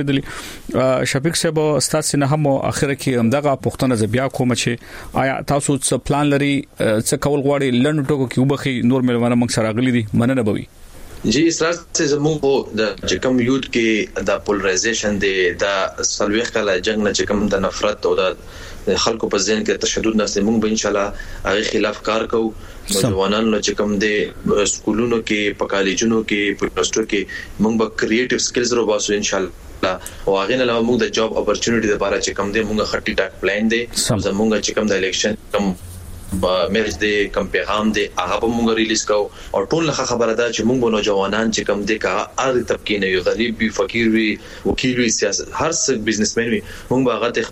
واوریدلې شفیق صاحب تاسو نه هم اخر کې همدغه پښتنه زبیا کوم چې آیا تاسو څه پلان لري څه کول غواړي لند ټکو کې وبخي نور ملونه موږ سره غلي دي مننه بوي
جی اسراس سے زموږ د چکم یوت کې د پولرایزیشن د سلويخ کله جنگ نه چکم د نفرت او د خلکو په ذهن کې تشدد نه سمون به ان شاء الله هغه خلاف کار کوو نوجوانانو چې کوم د سکولونو کې په کالجونو کې په یونیورسيټو کې موږ به کریټیو سکلز رو باسو ان شاء الله او هغه نه موږ د جاب اپورچونټی لپاره چې کوم دې موږ خټی ټاک پلان دی زموږ چې کوم د الیکشن کوم میرج دی کم پیغام دی هغه به موږ ریلیز کوو او ټول له خبره ده چې موږ نوجوانان چې کم دي کا ار طبقه نه یو غریب وي فقیر وي وکیل وي سیاست هر څه بزنسمن وي موږ به هغه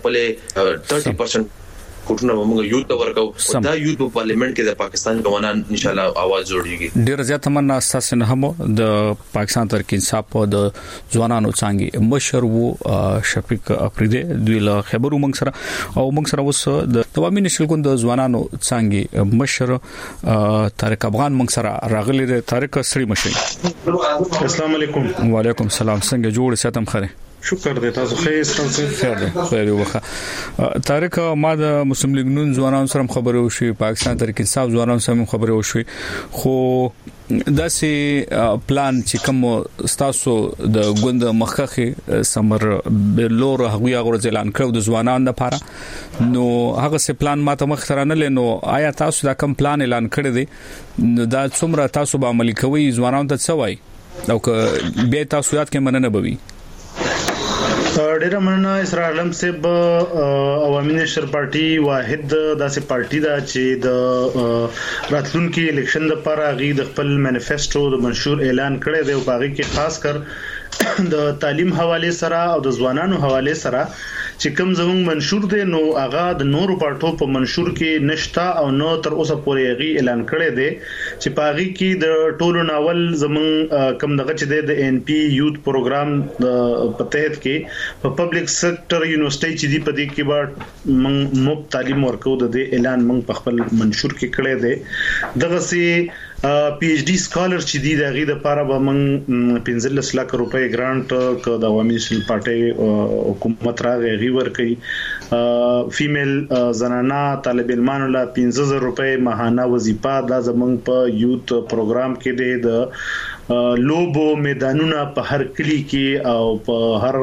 خپل 30% کوټنه موږ یوت ورکو دا یوت په پارلیمنت کې د پاکستان ځوانان ان شاء الله आवाज جوړیږي
ډیر زیات مننه تاسو نه هم د پاکستان ترک انصاف په د ځوانانو څنګه مشر وو شفیق افریدی دوی له خبرو موږ سره او موږ سره وس د عوامي نشل ګوند د ځوانانو څنګه مشر طارق افغان موږ سره راغلی دی طارق سړي مشي
السلام علیکم
وعلیکم السلام څنګه جوړ ساتم خره
شکر دې تاسو ښه
خیر وخه طارق ما د مسلم لیگ نون ځوانانو سره خبرې وشي پاکستان تحریک انصاف ځوانانو سره خبرې وشي خو داسې پلان چې کوم تاسو د غوند مخخه سمر بلور هغه غوړ اعلان کړو د ځوانانو لپاره نو هغه څه پلان ماته مخතරانه لنو آیا تاسو دا کوم پلان اعلان کړی دی نو دا څومره تاسو به عملي کوي ځوانانو ته څه وایي او که به تاسو یاد کې مننه بوي
ډیره مننه اسرار علم صاحب عوامي نشر پارټي واحد داسې پارټي دا چې د راتلونکي الیکشن لپاره غي د خپل مانیفیسټو د منشور اعلان کړی دی او باغی کې خاص کر د تعلیم حواله سره او د ځوانانو حواله سره چې کوم زموږ منشور دی نو هغه د نورو پارټو په منشور کې نشتا او نو تر اوسه پورې غي اعلان کړی دی چې باغی کې د ټولو ناول زموږ کم دغه چې د ان پی یوث پروګرام په تحت کې په پبلک سېکټر یونیورسيټي چې دی په دې کې به موږ مفت تعلیم ورکو د اعلان موږ په خپل منشور کې کړی دی دغه سي پی ایچ ډی سکالر چې دی د غي د لپاره به موږ 15 لک روپۍ ګرانټ ک د عوامي نشل پارټي حکومت راغی غي ورکړي فیمیل زنانا طالب علمانو لا 15000 روپۍ ماهانه وظیفه د زمنګ په یوث پروګرام کې دی د لوبو میدانونه په هر کلی کې او په هر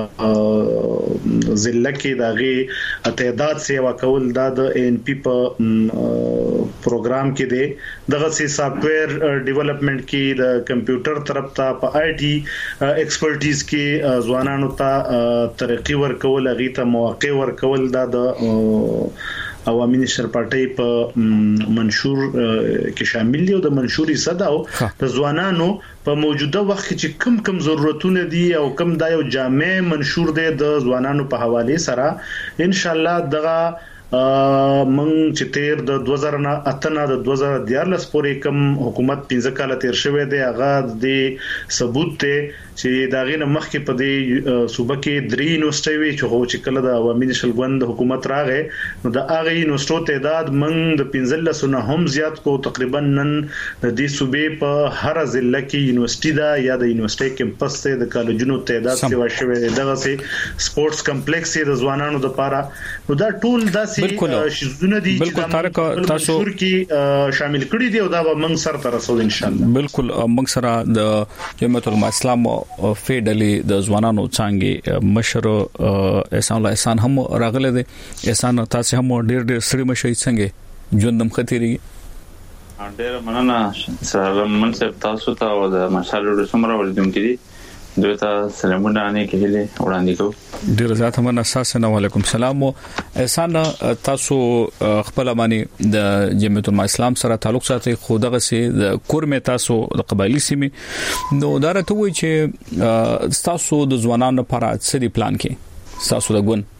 ضلع کې دغه تعداد سیوا کول د ان پی په پروګرام کې دی دغه سي سافټویر ډیولپمنٹ کې د کمپیوټر طرف ته په آی ټي ایکسپرټیز کې ځوانانو ته ترقی ورکول غي ته مواقع ورکول د عوامي نشر پارټي په منشور کې شامل دي او د منشوري صداو د ځوانانو په موجوده وخت کې کم ضرورتونه دي او کم دا یو جامع منشور دی د ځوانانو په حواله سره ان شاء الله دغه من چې تیر د 2008 نه د 2014 پورې کوم حکومت 15 کال تیر شوی دی هغه د ثبوت ته چې داغه مخکې په دې صوبه کې درې یونیورسيټي وي چې کله د عوامي نشل غوند حکومت راغې نو د هغه یونیورسيټو تعداد من د 15 نه هم زیات کو تقریبا نن د دې صوبې په هر ضلع کې یونیورسيټي دا یا د یونیورسيټي کمپس ته د کالجونو تعداد سیوا شوی دی دغه سي سپورتس کمپلیکس د ځوانانو لپاره نو دا ټول داسې شیزونه دي چې
طارق تاسو
کې شامل کړي دي او دا به موږ سره تر رسول ان شاء الله
بالکل موږ سره د جمعیت العلماء اسلام فیډلی د ځوانانو څنګه مشر احسان الله احسان هم راغله دي احسان تاسو هم ډېر سړي مشي څنګه ژوندم خطري
ډېر مننه سره منصب تاسو ته او د مشالو سمره ولدونکو دي دوی ته سلامونه نه کېږي وړاندې کوم
ډیر زیات هم اساسا علیکم السلام احسان تاسو خپل باندې د جمعیت العلماء اسلام سره تعلق ساتي خو دغه سي د کورمه تاسو د قبایلی سیمه نو دارته وي چې تاسو د ځوانانو لپاره څه پلان کې تاسو د ګون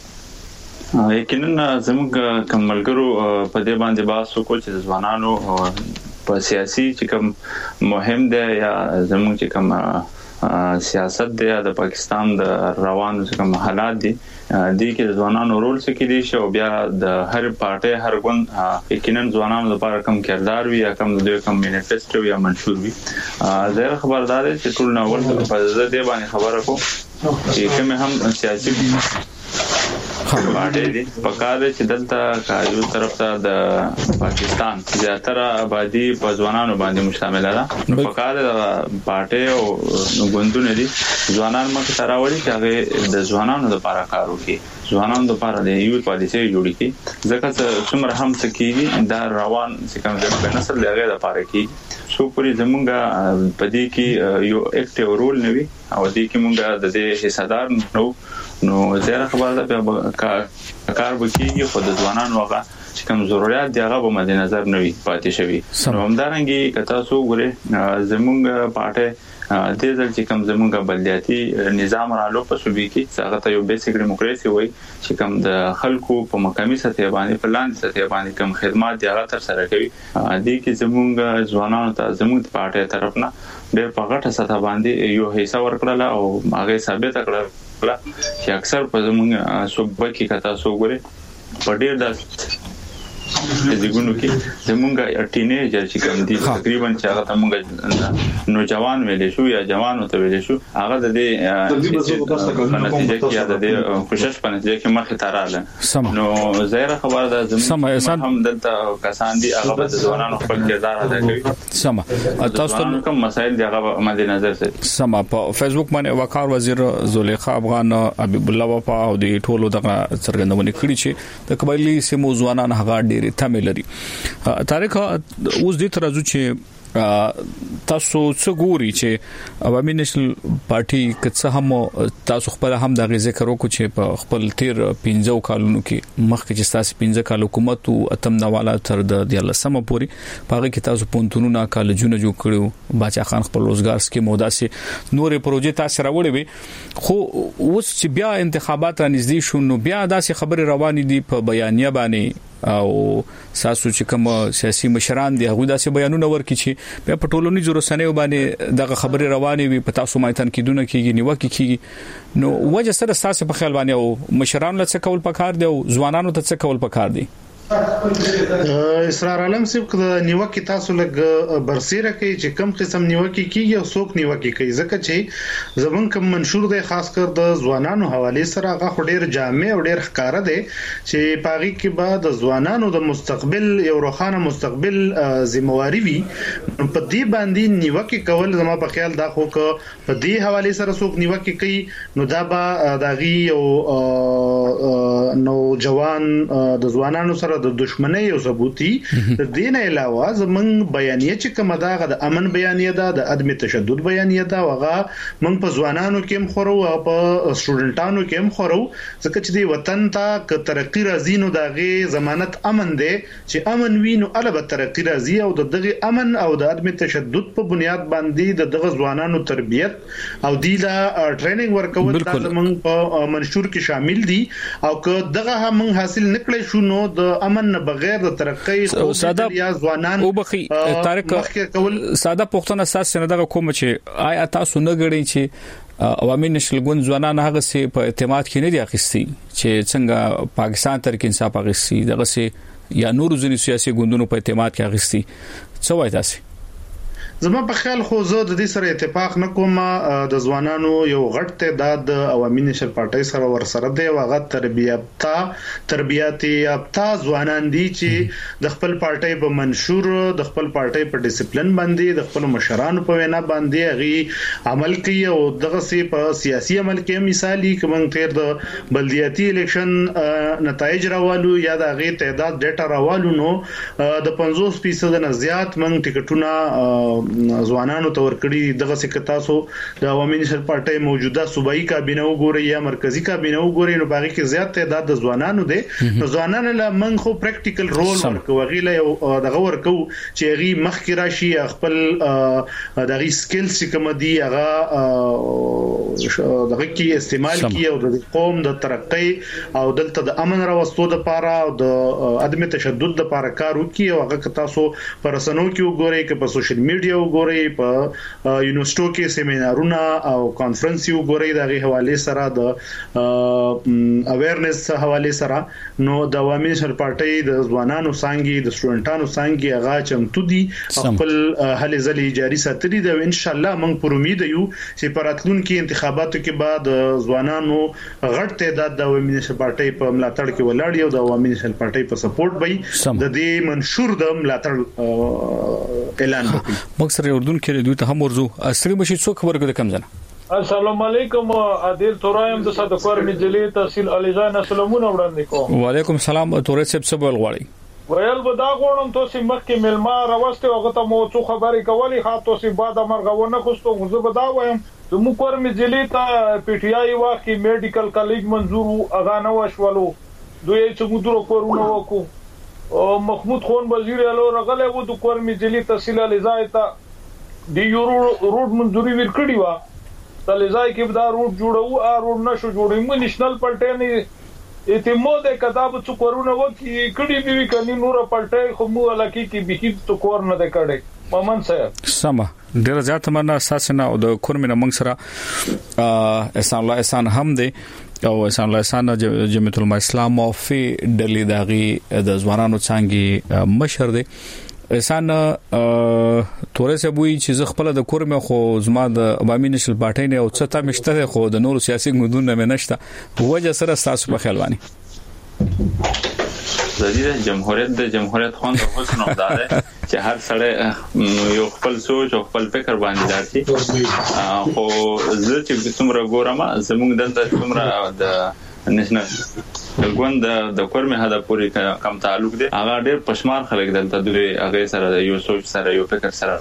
یقینا زموږ کملګرو په دې باندې باسو کو چې ځوانانو په سیاسي چې کوم مهم دی یا زموږ چې کوم سیاست دی د پاکستان د روانو څخه حالات دي د کې ځوانانو رول څه کې دي چې بیا د هر پارټي هر ګوند یقینا ځوانانو لپاره کوم کردار وي یا کوم د کوم مانیفیسټو یا منشور وي زه خبردار یم چې ټول ناول په دې باندې خبره کوم چې کوم هم سیاسي باندې دي په کار چې دلته کاجو طرف ته د پاکستان زیاتره آبادی په ځوانانو باندې مشتمل ده په کار د پارټي او ګوندونه دي ځوانان مخ ته راوړي چې هغه د ځوانانو لپاره کار وکړي ځوانانو لپاره د یو پالیسي جوړ کړي ځکه چې څومره هم سکیږي دا روان چې کوم د نسل دغه لپاره کې سو پوری زمونږه پدې کې یو اکټیو رول نوي او دې کې مونږه د دې حصدار نو زه خبره ده کار وکړي خو د ځوانانو هغه چې کوم ضرورت دی هغه په مد نظر نوي پاتې شوی نو همدارنګي کتا سو ګره زمونږ پارټي د دې چې کوم زمونږ بلدیاتي نظام رالو په صوبې کې هغه ته یو بیسیک ډیموکراسي وای چې کوم د خلکو په مقامي سطح باندې په لاندې سطح باندې کوم خدمات دی هغه تر سره کوي دې کې زمونږ ځوانانو ته زمونږ پارټي طرف نه ډېر په غټه سطح باندې یو حصہ ورکړل او هغه ثابت کړل چې اکثر په زمونږ صوبې کې کتا سو ګره په ډېر د زګونو کې زمونږ ټینیجر چې کوم دي تقریبا چې هغه موږ نوجوان ویل شو یا جوان ته ویل شو هغه د دې په نتیجه کې د کوشش په نتیجه کې مخه تراله نو زهره خبره ده زمونږ هم دلته کسان دي هغه د ځوانانو خپل کردار ادا کوي
سم تاسو
کوم مسائل دی هغه مد نظر سره
سم په فیسبوک باندې وقار وزیر زلیخا افغان حبیب الله وفا او د ټولو دغه څرګندونه کړې چې د قبایلی سیمو ځوانان هغه ډېری تمه لري تاریخ اوس دې ترازو چې تاسو څه ګوري چې عوامي نېشنل پارټي کڅه هم تاسو خپل هم د ذکر وکړو چې په خپل تیر 15 کالونو کې مخکې چې تاسو 15 کال حکومت او اتم نواله تر د 13 پورې پاره کې تاسو پونتونونه کالجونه جوړ کړو باچا خان خپل روزګار سکیم او داسې نورې پروژې تاسو راوړې وي خو اوس چې بیا انتخابات را نږدې شو نو بیا داسې خبرې روانې دي په بیانیه باندې او ساسو چې کوم سیاسي مشران دي هغه داسې بیانونه ورکړي چې په پټولونی رسنیو باندې دغه خبرې روانې وي په تاسو مایتن کېدونه کېږي نیوکه کېږي نو وجه سره تاسو په خیال باندې او مشران له څه کول پکار دي او ځوانانو ته څه کول پکار دي
اسرار عالم صاحب د نیوکه تاسو لګ برسیره کوي چې کم قسم نیوکه کیږي او څوک نیوکه کوي ځکه چې زمون کوم منشور دی خاص کر د ځوانانو حواله سره هغه ډیر جامع او ډیر ښکارا دی چې پاغي کې بعد ځوانانو د مستقبل یو روښانه مستقبل ذمہواری وي په دې باندې نیوکه کول زما په خیال دا خو په دې حواله سره څوک نیوکه کوي نو دا به داغي او نو جوان د ځوانانو سره د دښمنۍ او ثبوتي د دین علاوه زمون بیانیه چې کومه دا د امن بیانیه ده د عدم تشدد بیانیه ده هغه من په ځوانانو کې هم خورو او په سټوډنټانو کې هم خورو ځکه چې د وطن ته ک ترقی راځي نو دغه ضمانت امن ده چې امن وینو البته ترقی راځي او دغه امن او د عدم تشدد په بنیاد باندې دغه ځوانانو تربیت او دیلا ټریننګ ورکول دا زمون په منشور کې شامل دي او که دغه هم حاصل نکړي شو نو د امن بغیر د ترقۍ
ساده
یا ځوانان
او بخي تاریخ ساده پښتون اساس نه دغه کوم چې آیا تاسو نه غړي چې عوامي نشل ګوند ځوانان هغه سي په اعتماد کې نه دي اخیستي چې څنګه پاکستان تر کې انصاف اخیستي دغه سي یا نور ځینې سیاسي ګوندونو په اعتماد کې اخیستي څه وایي تاسو
زما په خیال خو زه د دې سره اتفاق نکوم د ځوانانو یو غټ تعداد د عوامي نشل پارټي سره ورسره دی واغه تربیاتي یافته ځوانان دي چې د خپل پارټي په منشور د خپل پارټي په ډیسپلین باندې د خپل مشرانو په وینا باندې غي عمل کوي او دغه سي په سیاسي عمل کې مثالي کوم تیر د بلدیاتي الیکشن نتایج راوالو یا د غي تعداد ډیټا راوالو نو د 50% نه زیات من ټیکټونه ځوانانو ته ورکړي دغه سکتا سو د عوامي نشل پارټي موجوده صوبایي کابینه وګوري یا مرکزی کابینه وګوري نو باغی کې زیات تعداد د ځوانانو دي نو ځوانانو له من خو پریکټیکل رول ورکوي غیله یو دغه ورکو چې غي مخکې راشي خپل دغه سکلز کوم دي هغه دغه کې استعمال کی او د قوم د ترقۍ او دلته د امن راوستو د لپاره او د عدم تشدد د لپاره کار وکي او هغه تاسو پرسنو کې وګورئ چې په سوشل میډیا وګورئ په یونیورسيټو کې سیمینارونه او کانفرنس وګورئ دغه حواله سره د اویرنس حواله سره نو د عوامي نشل پارټي د ځوانانو څنګه د سټوډنټانو څنګه هغه چمتو دي خپل هلې ځلې جاري ساتري د ان شاء الله موږ پر امید یو چې پراتلونکو انتخاباتو کې بعد ځوانانو غټ تعداد د عوامي نشل پارټي په ملاتړ کې ولاړ یو د عوامي نشل پارټي په سپورټ وي د دې منشور د ملاتړ اعلان وکړي
مکسر اردن کې دوی ته هم ورزو اصلي بشي څوک خبرګه کم ځنه
السلام علیکم عادل تورایم د صدقور مجلې تحصیل الیزان سلامونه وړاندې کوم
وعلیکم السلام تورې صاحب څه بول غواړي
ویل بدا غوړم تاسو مخکې ملما راوسته هغه ته مو څو خبرې کولې خاطر تاسو بعد مرغونه خوستو زه بدا وایم زمو کور مجلې ته پی ټی آی واکي میډیکل کالج منظور اغه نه وشولو دوی چې مدرو کورونه وکړو او محمود خان وزیر اعلی رغله وو د کور مجلې تحصیل الیزای ته دی یورو روډ منځوري ورکړی و تلزای کې دا روډ جوړو ا روډ نشو جوړې مو نېشنل پلټنې اعتماد کتاب څو کورونه وکي کړي دی کني نور پلټې خو مو لکه کې به تو کور نه کړي ممن صاحب
سما ډیر زیات مننه اساس نه او د کورمنه موږ سره احسان الله احسان هم دی او اسلام الله سان جمعیت العلماء اسلام موفي ډلې داغي د ځوانانو څنګه مشر دی احسان تورې سبوي چې ز خپل د کورمه خو زما د عوامي نشل پارټي نه او څه تا مشته خو د نورو سیاسي ګوندونو نه نشته وجه سره تاسو په خیالواني
د جمهوریت خوند او حسن او داده چې هر سړی یو خپل سوچ او خپل فکر باندې دارتي خو زه چې څومره ګورم زموږ دلته څومره د نېشنل ګوند د کورمه هدا پوری کم تعلق دی هغه ډېر پښمار خلک دلته دوی هغه سره یو سوچ سره یو فکر سره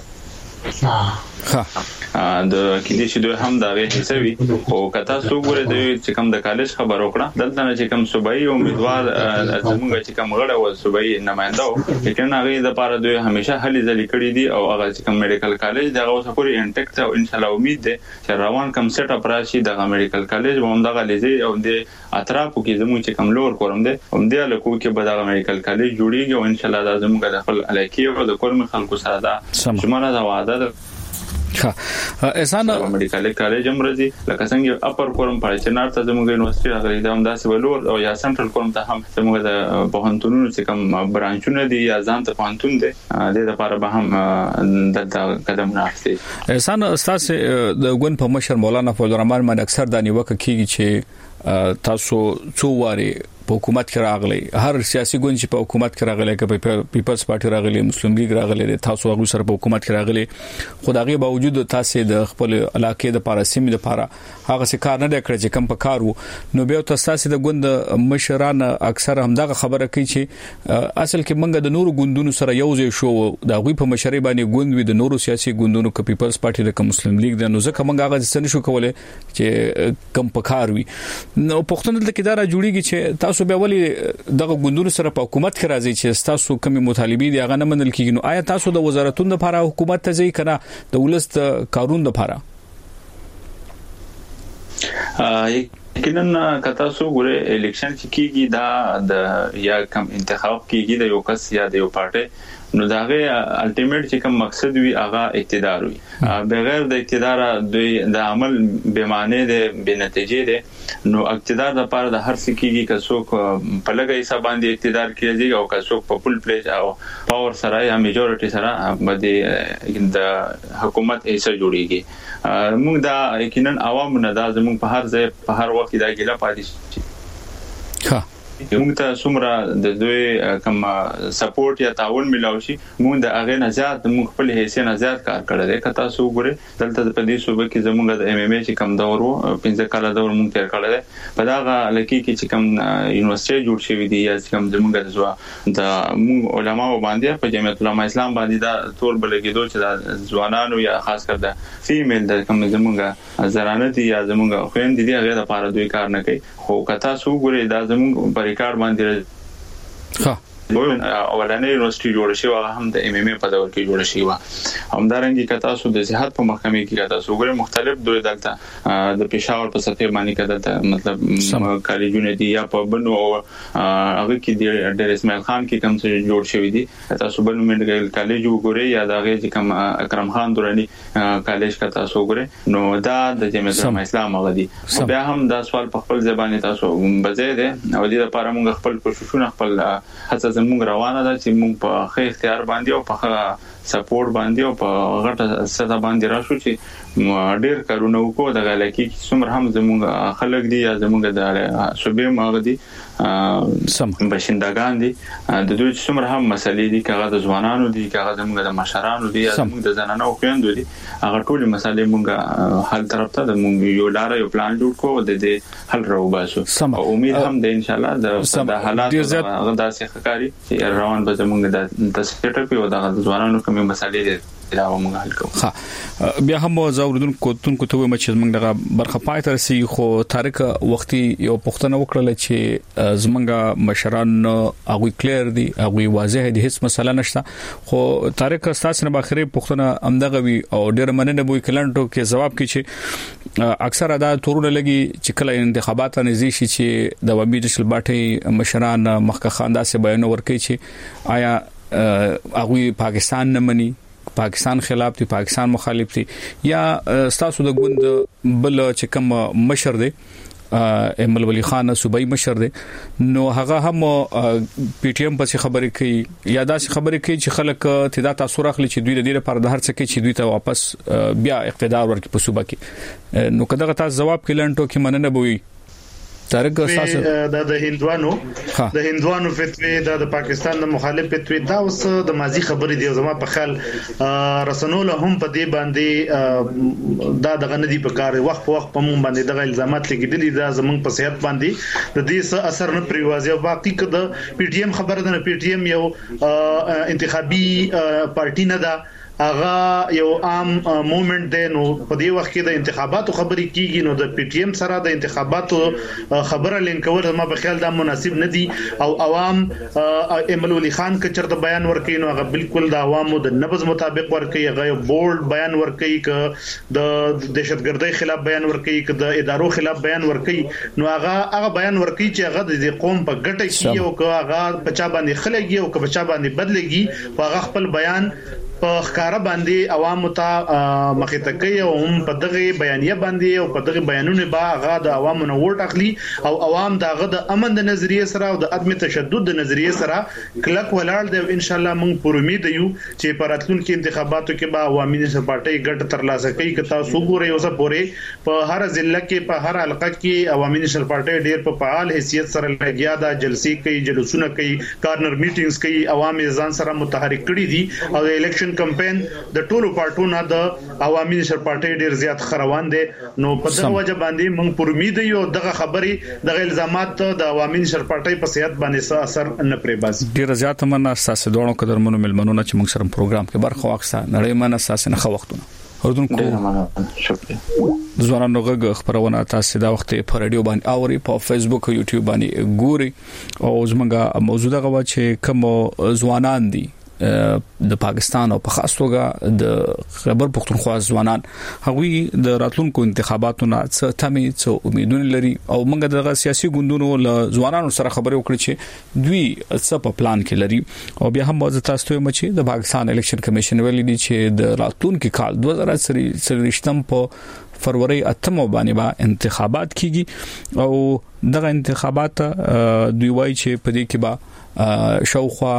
د کله چې دوی هم دا وی حسابي او کته سو ګوره دوی چې کوم د کالج خبر وکړه دلته نه چې کوم صوبایي امیدوار زموږ چې کوم غړ او صوبایي نمائنده لیکن هغه د پاره دوی همیشه هلي ځلې کړې دي او هغه چې کوم میډیکل کالج دغه اوس پوری انټیکټ او ان شاء الله امید ده چې روان کوم سیټ اپ راشي د میډیکل کالج باندې دغه لږه او د اطرافو کې زموږ چې کوم لور کوم ده هم د لکو کې به دغه میډیکل کالج جوړیږي او ان شاء الله زموږ د خپل علاقې او د کورم خلکو سره دا شماره دا وعده ده احسان میډیکل کالج امرزي لکه څنګه اپر کورم پړچنار ته زموږ یونیورسيټي راغلي دا هم داسې ولور او یا سنټرل کورم ته هم زموږ د پوهنتونونو چې کوم برانچونه دي یا ځان ته پوهنتون دي د لپاره به هم د قدم راخلي
احسان استاد د ګون په مشر مولانا فضل الرحمن باندې اکثر د نیوکه کیږي چې تاسو څو واره په حکومت کې راغلي هر سیاسي ګوند چې په حکومت کې راغلي کې پیپلز پارټي راغلي مسلم لیگ راغلي تاسو هغه سره په حکومت کې راغلي خدایي باوجود تاسو د خپل علاقې د پاره سیمې د پاره هغه څه کار نه کړی چې کم په کار وو نو بیا تاسو د ګوند مشران اکثر همدغه خبره کوي چې اصل کې منګه د نورو ګوندونو سره یو ځای شو دا غوي په مشرۍ باندې ګوند وي د نورو سیاسي ګوندونو کې پیپلز پارټي د مسلم لیگ د نو ځکه منګه هغه څه نشو کولای چې کم په کار وي نو پښتون د کډاره جوړیږي چې تاسو به ولې دغه ګوندونو سره په حکومت کې راځي چې تاسو کومي مطالبه دي هغه نه منل کیږي نو آیا تاسو د وزارتونو لپاره حکومت ته ځي کنه د ولست کارون لپاره
یقینا کتا سو ګوره الیکشن چې کیږي دا د یا کم انتخاب کیږي د یو کس یا د یو پارټي نو داغه الټیمیټ چې کوم مقصد وي هغه اقتدار وي بغیر د اقتدار د عمل به معنی د به نتیجې ده نو اقتدار د لپاره د هر څه کیږي که څوک په لګي حساب باندې اقتدار کوي او که څوک په فل پلیس او پاور سره یا میجورټي سره باندې د حکومت ایسه جوړیږي موږ دا یقینا عوام نه دا زموږ په هر ځای په هر وخت دا ګیله پاتې شي ها موږ ته څومره د دوی کوم سپورټ یا تعاون ملاوي شي موږ د اغه نه زیات موږ خپل حیثیت نه زیات کار کړی دی کته سو ګوره دلته په دې صوبه کې زموږ د ام ام ای چې کم دور وو 15 کال دور موږ تیر کړی دی په دا لکه کې چې کم یونیورسيټي جوړ شوی دی یا چې کم زموږ د موږ علماء باندې په جمعیت العلماء اسلام باندې دا ټول بلګیدو چې د ځوانانو یا خاص کر د فیمیل د کم زموږ زرانه دي یا زموږ خويند دي هغه لپاره دوی کار نه کوي خو کته سو ګوره دا زموږ ریکارډ باندې ها اولانې یونیورسيټي جوړ شي او هم د ام ام ای په دور کې جوړ شي و همدارنګه کتا سو د صحت په محکمې کې کتا سو ګره مختلف دوی دلته د پېښور په سفیر باندې کده مطلب کالجونه دي یا په بنو هغه کې د ډېر اسماعیل خان کې کوم څه جوړ شوی دي کتا سو بنو میډیکل کالج وګوري یا د هغه کوم اکرم خان دوراني کالج کتا سو ګره نو دا د جمعیت اسلام هغه دي بیا هم دا سوال په خپل ځبانه تاسو بځای ده او د لپاره موږ خپل کوششونه خپل هڅه زموږ روانه ده چې موږ په خیر اختیار باندې او په سپورټ باندې او په غټه سطح باندې راشو چې ډیر کارونه وکړو د غلکی څومره هم زموږ خلک دي یا زموږ د صوبې ماغ دي سم بشندگان دي د دوی څومره هم مسلې دي کغه د ځوانانو دي کغه زموږ د مشرانو دي یا زموږ د زنانو خويندو دي هغه ټول مسلې موږ حل طرف ته د موږ یو لار یو پلان جوړ کوو د دې حل راوباسو او امید هم د ان شاء الله د حالات هغه داسې ښکاری چې روان به زموږ د سټ اپ او د ځوانانو کومې مسلې دي دا موږ حل کوو
ها بیا هم زوردون کوتون کوته مچ موږ دغه برخه پای تر سي خو تاریخ وختي یو پښتنه وکړل چې زمونږ مشران هغه کلیر دي هغه واضح دي هیڅ مسله نشته خو تاریخ استاد نه باخري پښتنه امدغه وي او ډیر مننه بو کلانټو کې جواب کی چې اکثر ادا تورونه لګي چې کله انتخابات نږدې شي چې د وبې نشل باټي مشران مخکخه خاندا سه بیان ورکړي چې آیا هغه پاکستان نه مني پاکستان خلاف دي پاکستان مخالف دي یا تاسو د ګوند بل چې کوم مشر دي احمد ولی خان صوبای مشر دی نو هغه هم پی ټی ایم په خبرې کوي یا دا خبرې کوي چې خلک تدا تاسو راخلي چې دوی د دې لپاره د هر څه کې چې دوی ته واپس بیا اقتدار ورکړي په صوبه کې نو کله تاسو جواب کلنټو کې مننه بوي ترګ اساس
د هندوانو فتوی د پاکستان د مخالف فتوی دا اوس د ماضی خبرې دی زما په خیال رسنول هم په دې باندې دا دغه ندی په کار وخت په وخت په مون باندې دغه الزامات لګیدلې دا زمونږ په صحت باندې د دې اثر نه پریوازي او باقي کده پی ټی ایم خبره ده پی ټی ایم یو انتخابي پارټي نه ده اغه یو عام موومېنټ دی نو په دې وخت کې د انتخاباتو خبرې کیږي نو د پی ټی ایم سره د انتخاباتو خبره لینکول ما په خیال دا مناسب نه دي او عوام احمد ولی خان کچر د بیان ورکې نو هغه بالکل د عوامو د نبض مطابق ورکې هغه بولډ بیان ورکې ک د دهشتګردۍ خلاف بیان ورکې ک د ادارو خلاف بیان ورکې نو هغه بیان ورکې چې هغه د قوم په ګټه کې او ک هغه بچا باندې خلګي او ک بچا باندې بدلېږي او هغه خپل بیان په ښکارا باندې عوامو ته مخې ته کوي او هم په دغه بیانیه باندې او په دغه بیانونه با هغه د عوامو نه ووټ اخلي او عوام دغه د امن د نظریه سره او د عدم تشدد د نظریه سره کلک ولاړ دی ان شاء الله موږ پر امید یو چې په راتلونکو انتخاباتو کې به عوامي نشر پارټي ګټ ترلاسه کوي که تاسو ګورئ اوسه پورې په هر ضلع کې په هر حلقه کې عوامي نشر پارټي ډېر په فعال حیثیت سره لګیا ده جلسې کوي جلوسونه کوي کارنر میټینګز کوي عوام ځان سره متحرک کړي دي او د الیکشن کمپاین د ټولو پارټونو د عوامي نشر پارټي ډیر زیات خروان دي نو په دغه وجه باندې موږ پر امید یو دغه خبري دغه الزامات د عوامي نشر پارټي په صحت باندې څه اثر نه پرې باسي
ډیر زیات مننه تاسو دوه قدرمنو ملمنونه چې موږ سره پروګرام کې برخه واخسته نړۍ مننه تاسو نه خو وختونه اردوونکو شکریہ ځوانانو غږ خبرونه تاسو دا وخت په رادیو باندې اوري په فیسبوک او یوټیوب باندې ګوري او زمونږه موضوع دغه چې کوم ځوانان دي د پاکستان او په خاص توګه د خیبر پختونخوا ځوانان هغوی د راتلونکو انتخاباتو نه څه تمې څه امیدونه لري او موږ دغه سیاسي ګوندونو له ځوانانو سره خبرې وکړې چې دوی څه په پلان کې لري او بیا هم موږ تاسو ته مچې د پاکستان الیکشن کمیشن ویلي دي چې د راتلونکو کال 2023 په فروری 8 باندې با انتخابات کیږي او دغه انتخابات دوی وایي چې په دې کې با شاوخوا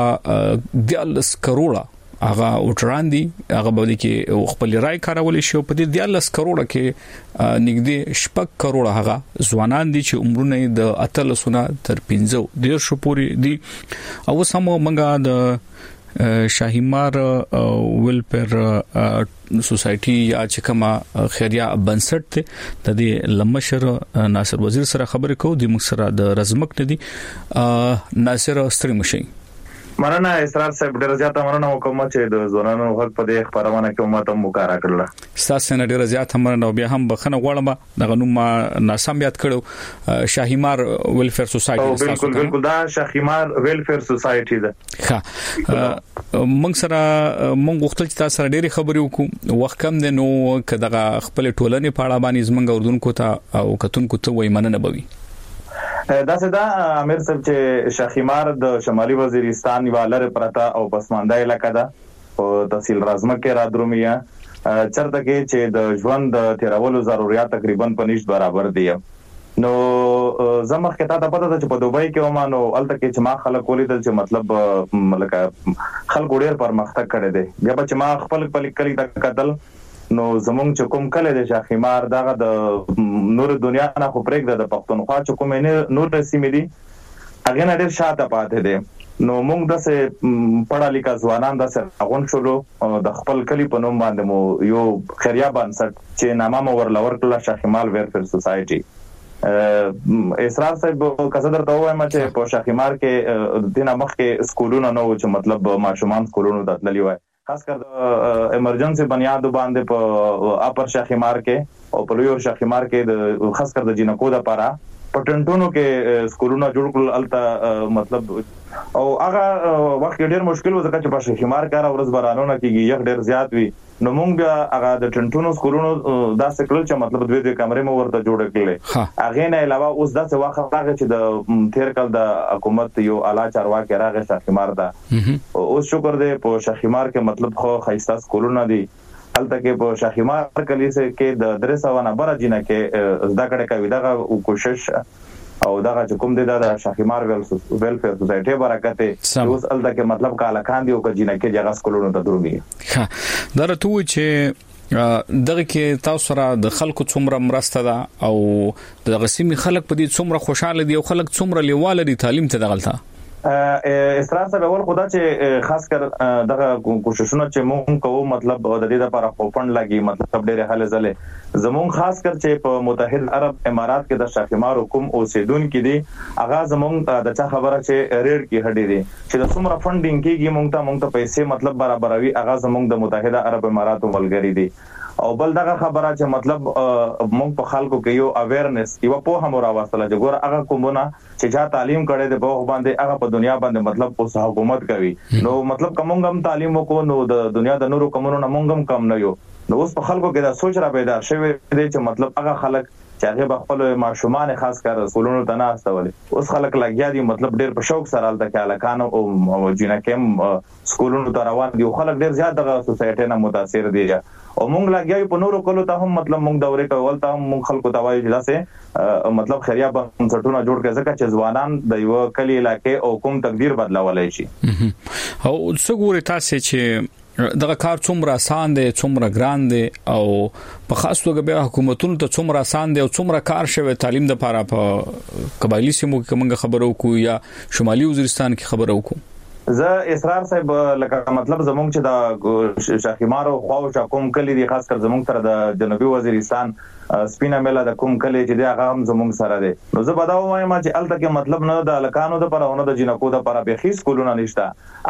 10 کروڑه هغه وټراندي هغه به کې خپل رائے کارول شي په دې 10 کروڑه کې نږدې 6 کروڑه هغه ځوانان دي چې عمرونه د 18 تر 15 شو پوري دي او سم منګه د شاهیمار ویلفیر سوسایټي یا چې کومه خیریه بنسټ ته د دې لمشر ناصر وزیر سره خبرې کوو د مکسره د رزمک ندي ناصر ستړي مشي
مننه اسرار صاحب ډیر زیاته مننه وکم چې د ځوانانو حق په دې خبرونه کې ماته مقرره کړل
تاسو نه ډیر زیاته مننه بیا هم بخنه غواړم دغه نوم ناسم یاد کړو شاهیمار ویلفیر سوسایټي
بالکل دا شاهیمار ویلفیر سوسایټي ده
ها موږ سره موږ وختل چې تاسو سره ډېری خبرې وکړو وخت کم دی نو کداغه خپل ټولنې په اړه باندې زمونږ اردوونکو ته او کتونکو ته وای مننه بوي
دا صدا امیر صاحب چې شاهیمار د شمالي وزیرستان یوالر پرتا او پسمانده علاقہ ده او تحصیل رازمک کې را درومیا چرته کې چې د ژوند د تیرولو ضرورت تقریبا په نشټ برابر دي نو زمخ کې تا پته ده چې په دوبۍ کې ومانو الته کې چې ما خلک ولیدل چې مطلب ملکه خلک ډېر پرمختګ کړي دي بیا چې ما خپل کلی د قتل نو زمونږ چې کوم کله د شاهیمار دغه د نور دنیا نه خو پرېږده د پښتونخوا چې کوم نه نور سیمې دي هغه نه ډېر شاته پاتې دي نو موږ د څه پړه لیکا ځوانان د څه غون شولو د خپل کلی په نوم باندې مو یو خیریه بنسټ چې نامه مو ورلور کړل شاهیمار ویلفیر سوسایټي اسرار صاحب کزه درته وایم چې په شاهیمار کې د دینه مخ کې سکولونه نو چې مطلب ماشومان سکولونو ته تللی وای خاص کر د ایمرجنسي بنیادو باندې په اپر شاهیمار کې او په لوی شاهیمار کې د خاص کر د جنکو د لپاره پټنټونو کې سکولونه جوړ کړل الته مطلب او هغه وخت ډېر مشکل و ځکه چې په شاهیمار کار ورځ بارانونه کېږي یخ ډېر زیات وي نو موږ بیا هغه د ټنټونو سکولونو داسې کړل چې مطلب دوی د کمرې مو ورته جوړ کړل هغه نه علاوه اوس داسې وخت راغی چې د تیر کال د حکومت یو اعلی چارواکي راغی شاهیمار دا اوس شکر دې په شاهیمار کې مطلب خو خیسته سکولونه دي هلته کې په شاخیمار کلیسه کې د 300 نه بره جنہ کې زده کړه کوي دغه کوشش او دغه کوم د شاخیمار ویلفیر سوسایټي برکته اوس الته کې مطلب کاله کاندي او کجینه کې جګه سکولونو ته درومي
درته و چې دغه کې تاسو را د خلکو څومره مرسته ده او د غسیمي خلک په دې څومره خوشاله دي او خلک څومره لیواله دي تعلیم ته دغلته
اسرار سره ول خدا چې خاص کر دغه کوششونه چې مونږ کوو مطلب د دې لپاره خوپن لګي مطلب ډېر حل زله زمون خاص کر چې په متحد عرب امارات کې د شاخیمار حکوم او سیدون کې دي اغا زمون د چا خبره چې ریډ کې هډې دي چې د څومره فندینګ کېږي مونږ ته پیسې مطلب برابروي اغا زمون د متحد عرب امارات ملګری دي او بل دغه خبره چې مطلب مونږ په خلکو کې یو اویرنس یو په هم راوستله چې ګور هغه کومونه چې چا تعلیم کړي د په باندې هغه په دنیا باندې مطلب اوس حکومت کوي نو مطلب کومګم هم تعلیم وکړو نو د دنیا د نورو کومونو نه مونږ هم کم نه یو نو اوس په خلکو کې دا سوچ را پیدا شوی دی چې مطلب هغه خلک چې هغه خپل ماشومان خاص کر سکولونو ته نه استول اوس خلک لګیا دي مطلب ډېر په شوق سره الته کې الکانو او جنکم سکولونو ته روان دي خلک ډېر زیات د سوسایټي نه متاثر دي او مونږ لګیاو په نورو کولو ته هم مطلب مونږ دورې کول ته هم مونږ خلکو ته وایي چې داسې مطلب خیریه بنسټونه جوړ کړي ځکه چې ځوانان د یو کلی علاقې او کوم تقدیر بدلولای شي
او څنګه تاسو چې دغه کار څومره آسان دی څومره ګران دی او په خاص توګه به حکومتونو ته څومره آسان دی او څومره کار شوی تعلیم د لپاره په قبایلی سیمو کې موږ خبرو کو یا شمالي وزیرستان کې خبرو کو
زه اسرار صاحب لکه مطلب زمونږ چې د شاخیمار او خواو چا کوم کلی دي خاص کر زمونږ تر د جنوبي وزیرستان سپینا میلا د کوم کلی چې د هغه هم زمونږ سره دي نو زه بداو وایم چې الته کې مطلب نه د لکانو د پرونه د جنکو د پر به خیس کولونه نشته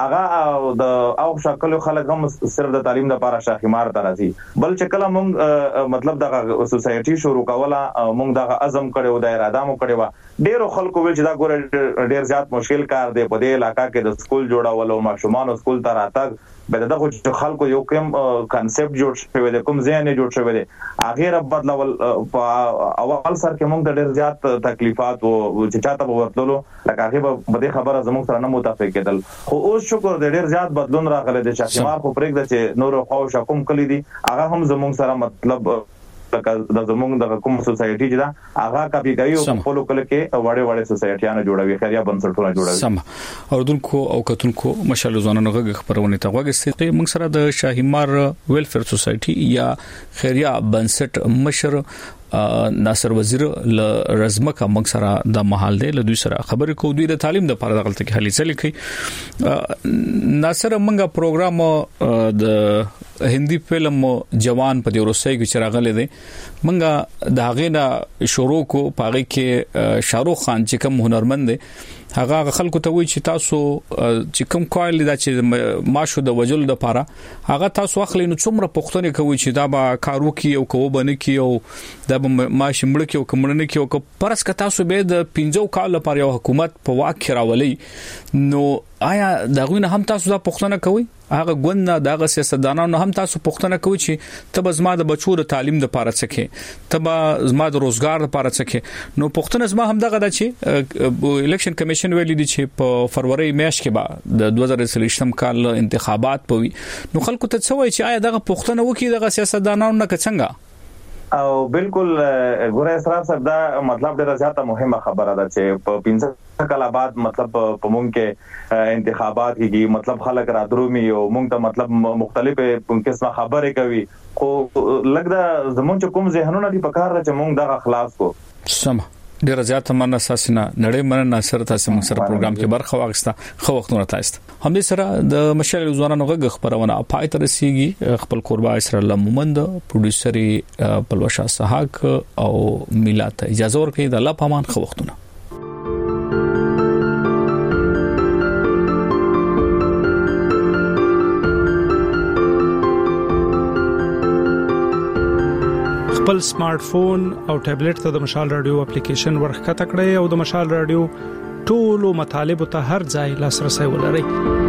هغه د او شکل خلک هم صرف د تعلیم لپاره شاخیمار ته راځي بل چې کله مونږ مطلب د سوسایټي شروع کوله مونږ د عزم کړو د اراده مو کړو ډیرو خلکو ویل چې دا ګور ډیر زیات مشکل کار دی په دې علاقې کې د سکول جوړول او ماشومان سکول ته راتګ به دغه خلکو یو کوم کانسپټ جوړ شوی دی کوم ځای نه جوړ شوی دی هغه بدلول په اول سر کې موږ د ډېر زیات تکلیفات او چې چاته ورتلو لکه هغه په دې خبره زموږ سره نه متفق کېدل خو اوس شکر د ډېر زیات بدلون راغلی دی چې شاخیمار خو پرېږده چې نور خو شکم کلی دي هغه هم زموږ سره مطلب د زموږ د کوم سوسایټي چې دا هغه کاپی کوي او خپل کله کې وړه سوسایټیانه جوړوي خیریه بنسټونه جوړوي
سم اوردونکو او کتونکو مشال زونانو غږ خبرونه ته وګستې موږ سره د شاهیمار ویلفیر سوسایټي یا خیریه بنسټ مشر ناصر وزیر ل رزمکه موږ سره د محل دی له دوی سره خبرې کوو دوی د تعلیم د لپاره غلطه کې حلی څه لیکي ناصر موږ پروګرام د هندي فلم جوان په دیوروسای کې چراغله دي موږ د هغه نه شروع کو پاره کې شاروخ خان چې کوم هنرمند دی هغه خلکو ته وایي چې تاسو چې کوم کوایل دا چې ماشو د وجل د لپاره هغه تاسو اخلي نو څومره پښتنه کوي چې دا به کارو کې او کوو بنه کې او دا ماش مړ کې او کومړنه کې او پرس ک تاسو به د 15 کال لپاره یو حکومت په واک کې راولي نو آیا دغه هم تاسو دا پښتنه کوي هغه ګوند دغه سیاستدانانو هم تاسو پښتنه کوي چې تب زما د بچو د تعلیم د لپاره څخه تب زما د روزګار لپاره څخه نو پښتنه زما هم دغه د چې الیکشن کمیشن ویلي دي چې په فروری میاشت کې به د 2023 کال انتخابات پوي نو خلکو ته څه وایي چې آیا دغه پښتنه وکي دغه سیاستدانانو نه څنګه
او بالکل ګوره اسراف صاحب دا مطلب ډیره زیاته مهمه خبره ده چې په 15 کال بعد مطلب په مونږ کې انتخابات کیږي مطلب خلک را درومي او مونږ ته مطلب مختلفه قسمه خبرې کوي خو لګدا زمونږ کوم ذهنونه دي په کار چې مونږ دغه خلاص کو
سم ډیره زیاته مننه اساسنه نړۍ مننه سره تاسو موږ سره پروګرام کې برخه واغسته خو وختونه تاسو هم دې سره د مشال زوانانو غږ خبرونه پای تر رسیږي خپل قربا اسرائیل مومند پروډوسري پلوشا سحاق او میلاد اجازه ورکړي د الله پامان خو وختونه
خپل سمارټ فون او ټابلیټ ته د مشال رادیو اپلیکیشن ورخته کړئ او د مشال رادیو ټولو مطالب ته هر ځای لاسرسي ولرئ.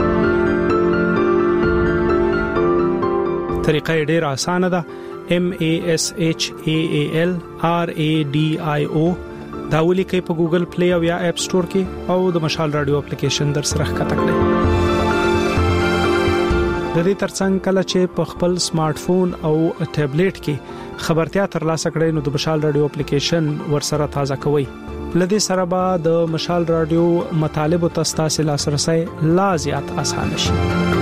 طریقه ډیره اسانه ده. MASHAAL RADIO دا ولیکئ په ګوګل پلی او یا اپ سٹور کې او د مشال رادیو اپلیکیشن در سره ښکته کړئ. د دې ترڅنګ کله چې په خپل سمارټ فون او ټابلیټ کې خبرتیا ترلاسه کړئ نو د مشال رادیو اپلیکیشن ورسره تازه کوئ. لدې سره به د مشال رادیو مطالب او تاسو لاسرسي لا زیات آسان شي.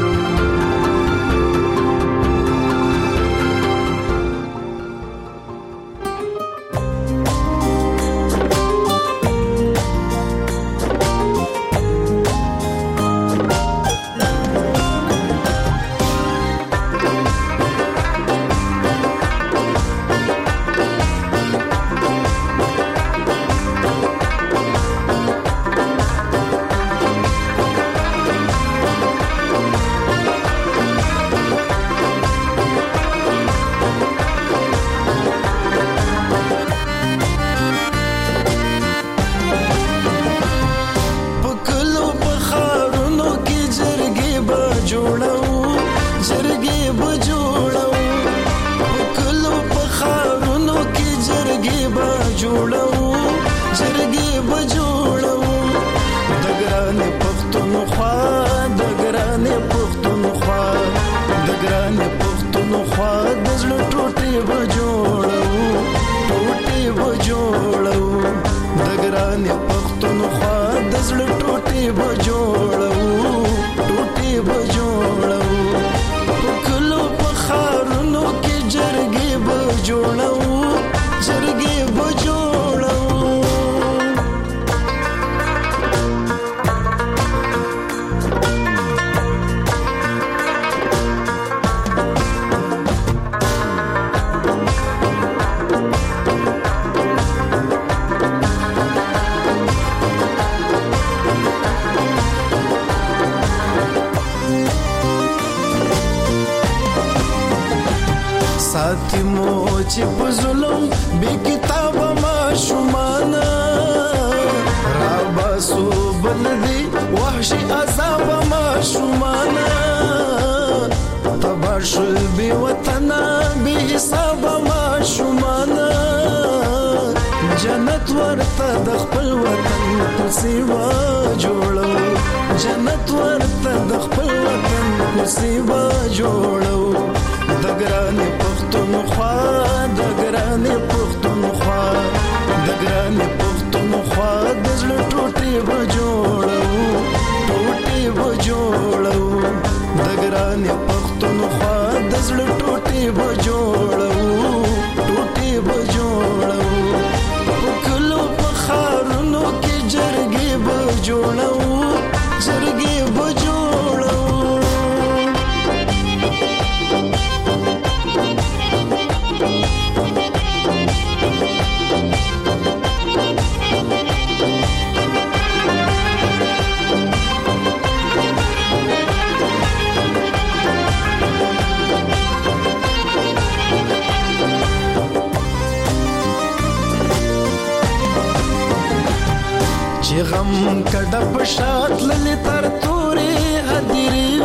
غم کډه پښات للی تر تورې هدیری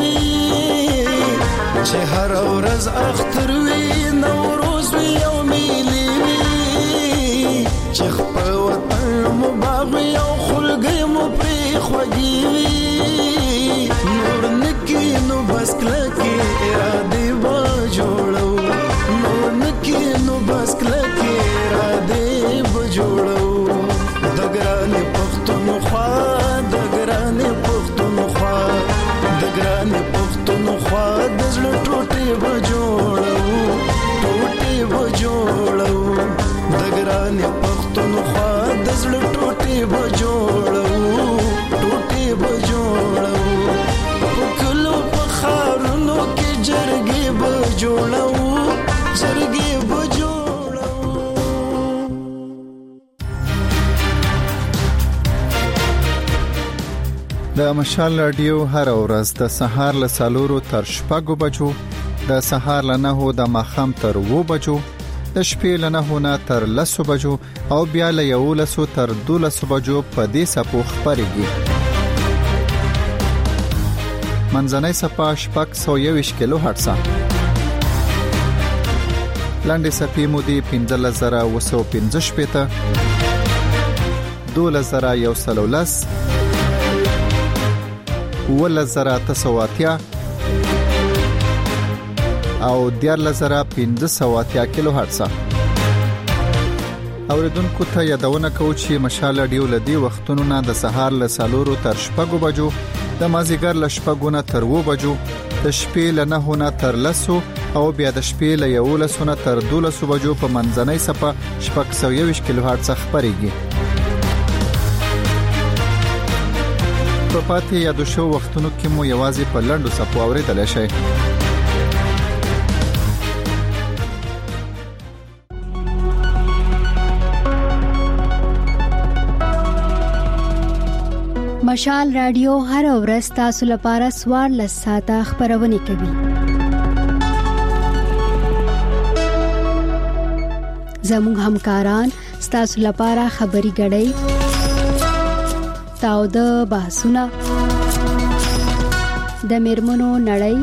وی چې هر ورځ اختر وی نوروز وی او میلی وی چې خپل وطن مباغ او خلګي مو پری خوږی وی نور نکی نو بس کلکی اراده و جوړو نور نکی نو بس کلکی اراده و جوړو دګرانې پښتونخوا دګرانې پښتونخوا دګرانې پښتونخوا د زړه ټوټې و جوړو ټوټې و جوړو دګرانې پښتونخوا د زړه ټوټې و جوړو ټوټې و جوړو په کلو په خارونو کې جرګې و جوړو جرګې و
د مشال رادیو هر ورځ د سهار له 4 تر 6 بجو د سهار له 9 د ماخام تر 2 بجو د شپې له 9 تر 10 بجو او بیا له 11 تر 12 بجو په دې سپو خبرېږي. منځنۍ صفه شپږ 121 کیلو هرتز لاندې صفې مو دی 15115 پته 2113 ولزرا تسواتیا او 14580 کیلو هرتز. اوریدونکو ته یادونه کوم چې مشال رادیو لدی وختونو نه د سهار له 4 تر 6 بجو، د مازیګر له 6 نه تر 2 بجو، د شپې له 9 نه تر 10 او بیا د شپې له 11 نه تر 12 بجو په منځنۍ صفه 621 کیلو هرتز خبريږي. په پاتې یادو شو وختونو کې مو یوازې په لنډو صفو اوریدل شي.
مشال رادیو هر ورځ تاسو لپاره 14 ساعته خبرونه کوي. زموږ همکاران تاسو لپاره خبري غړي تاو د بحثونه د میرمنو نړۍ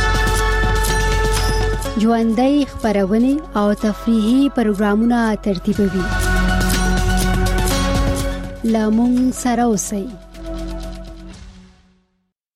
ژوندۍ خبرونه او تفریحي پروګرامونه ترتیبوي. لامون سره اوسئ.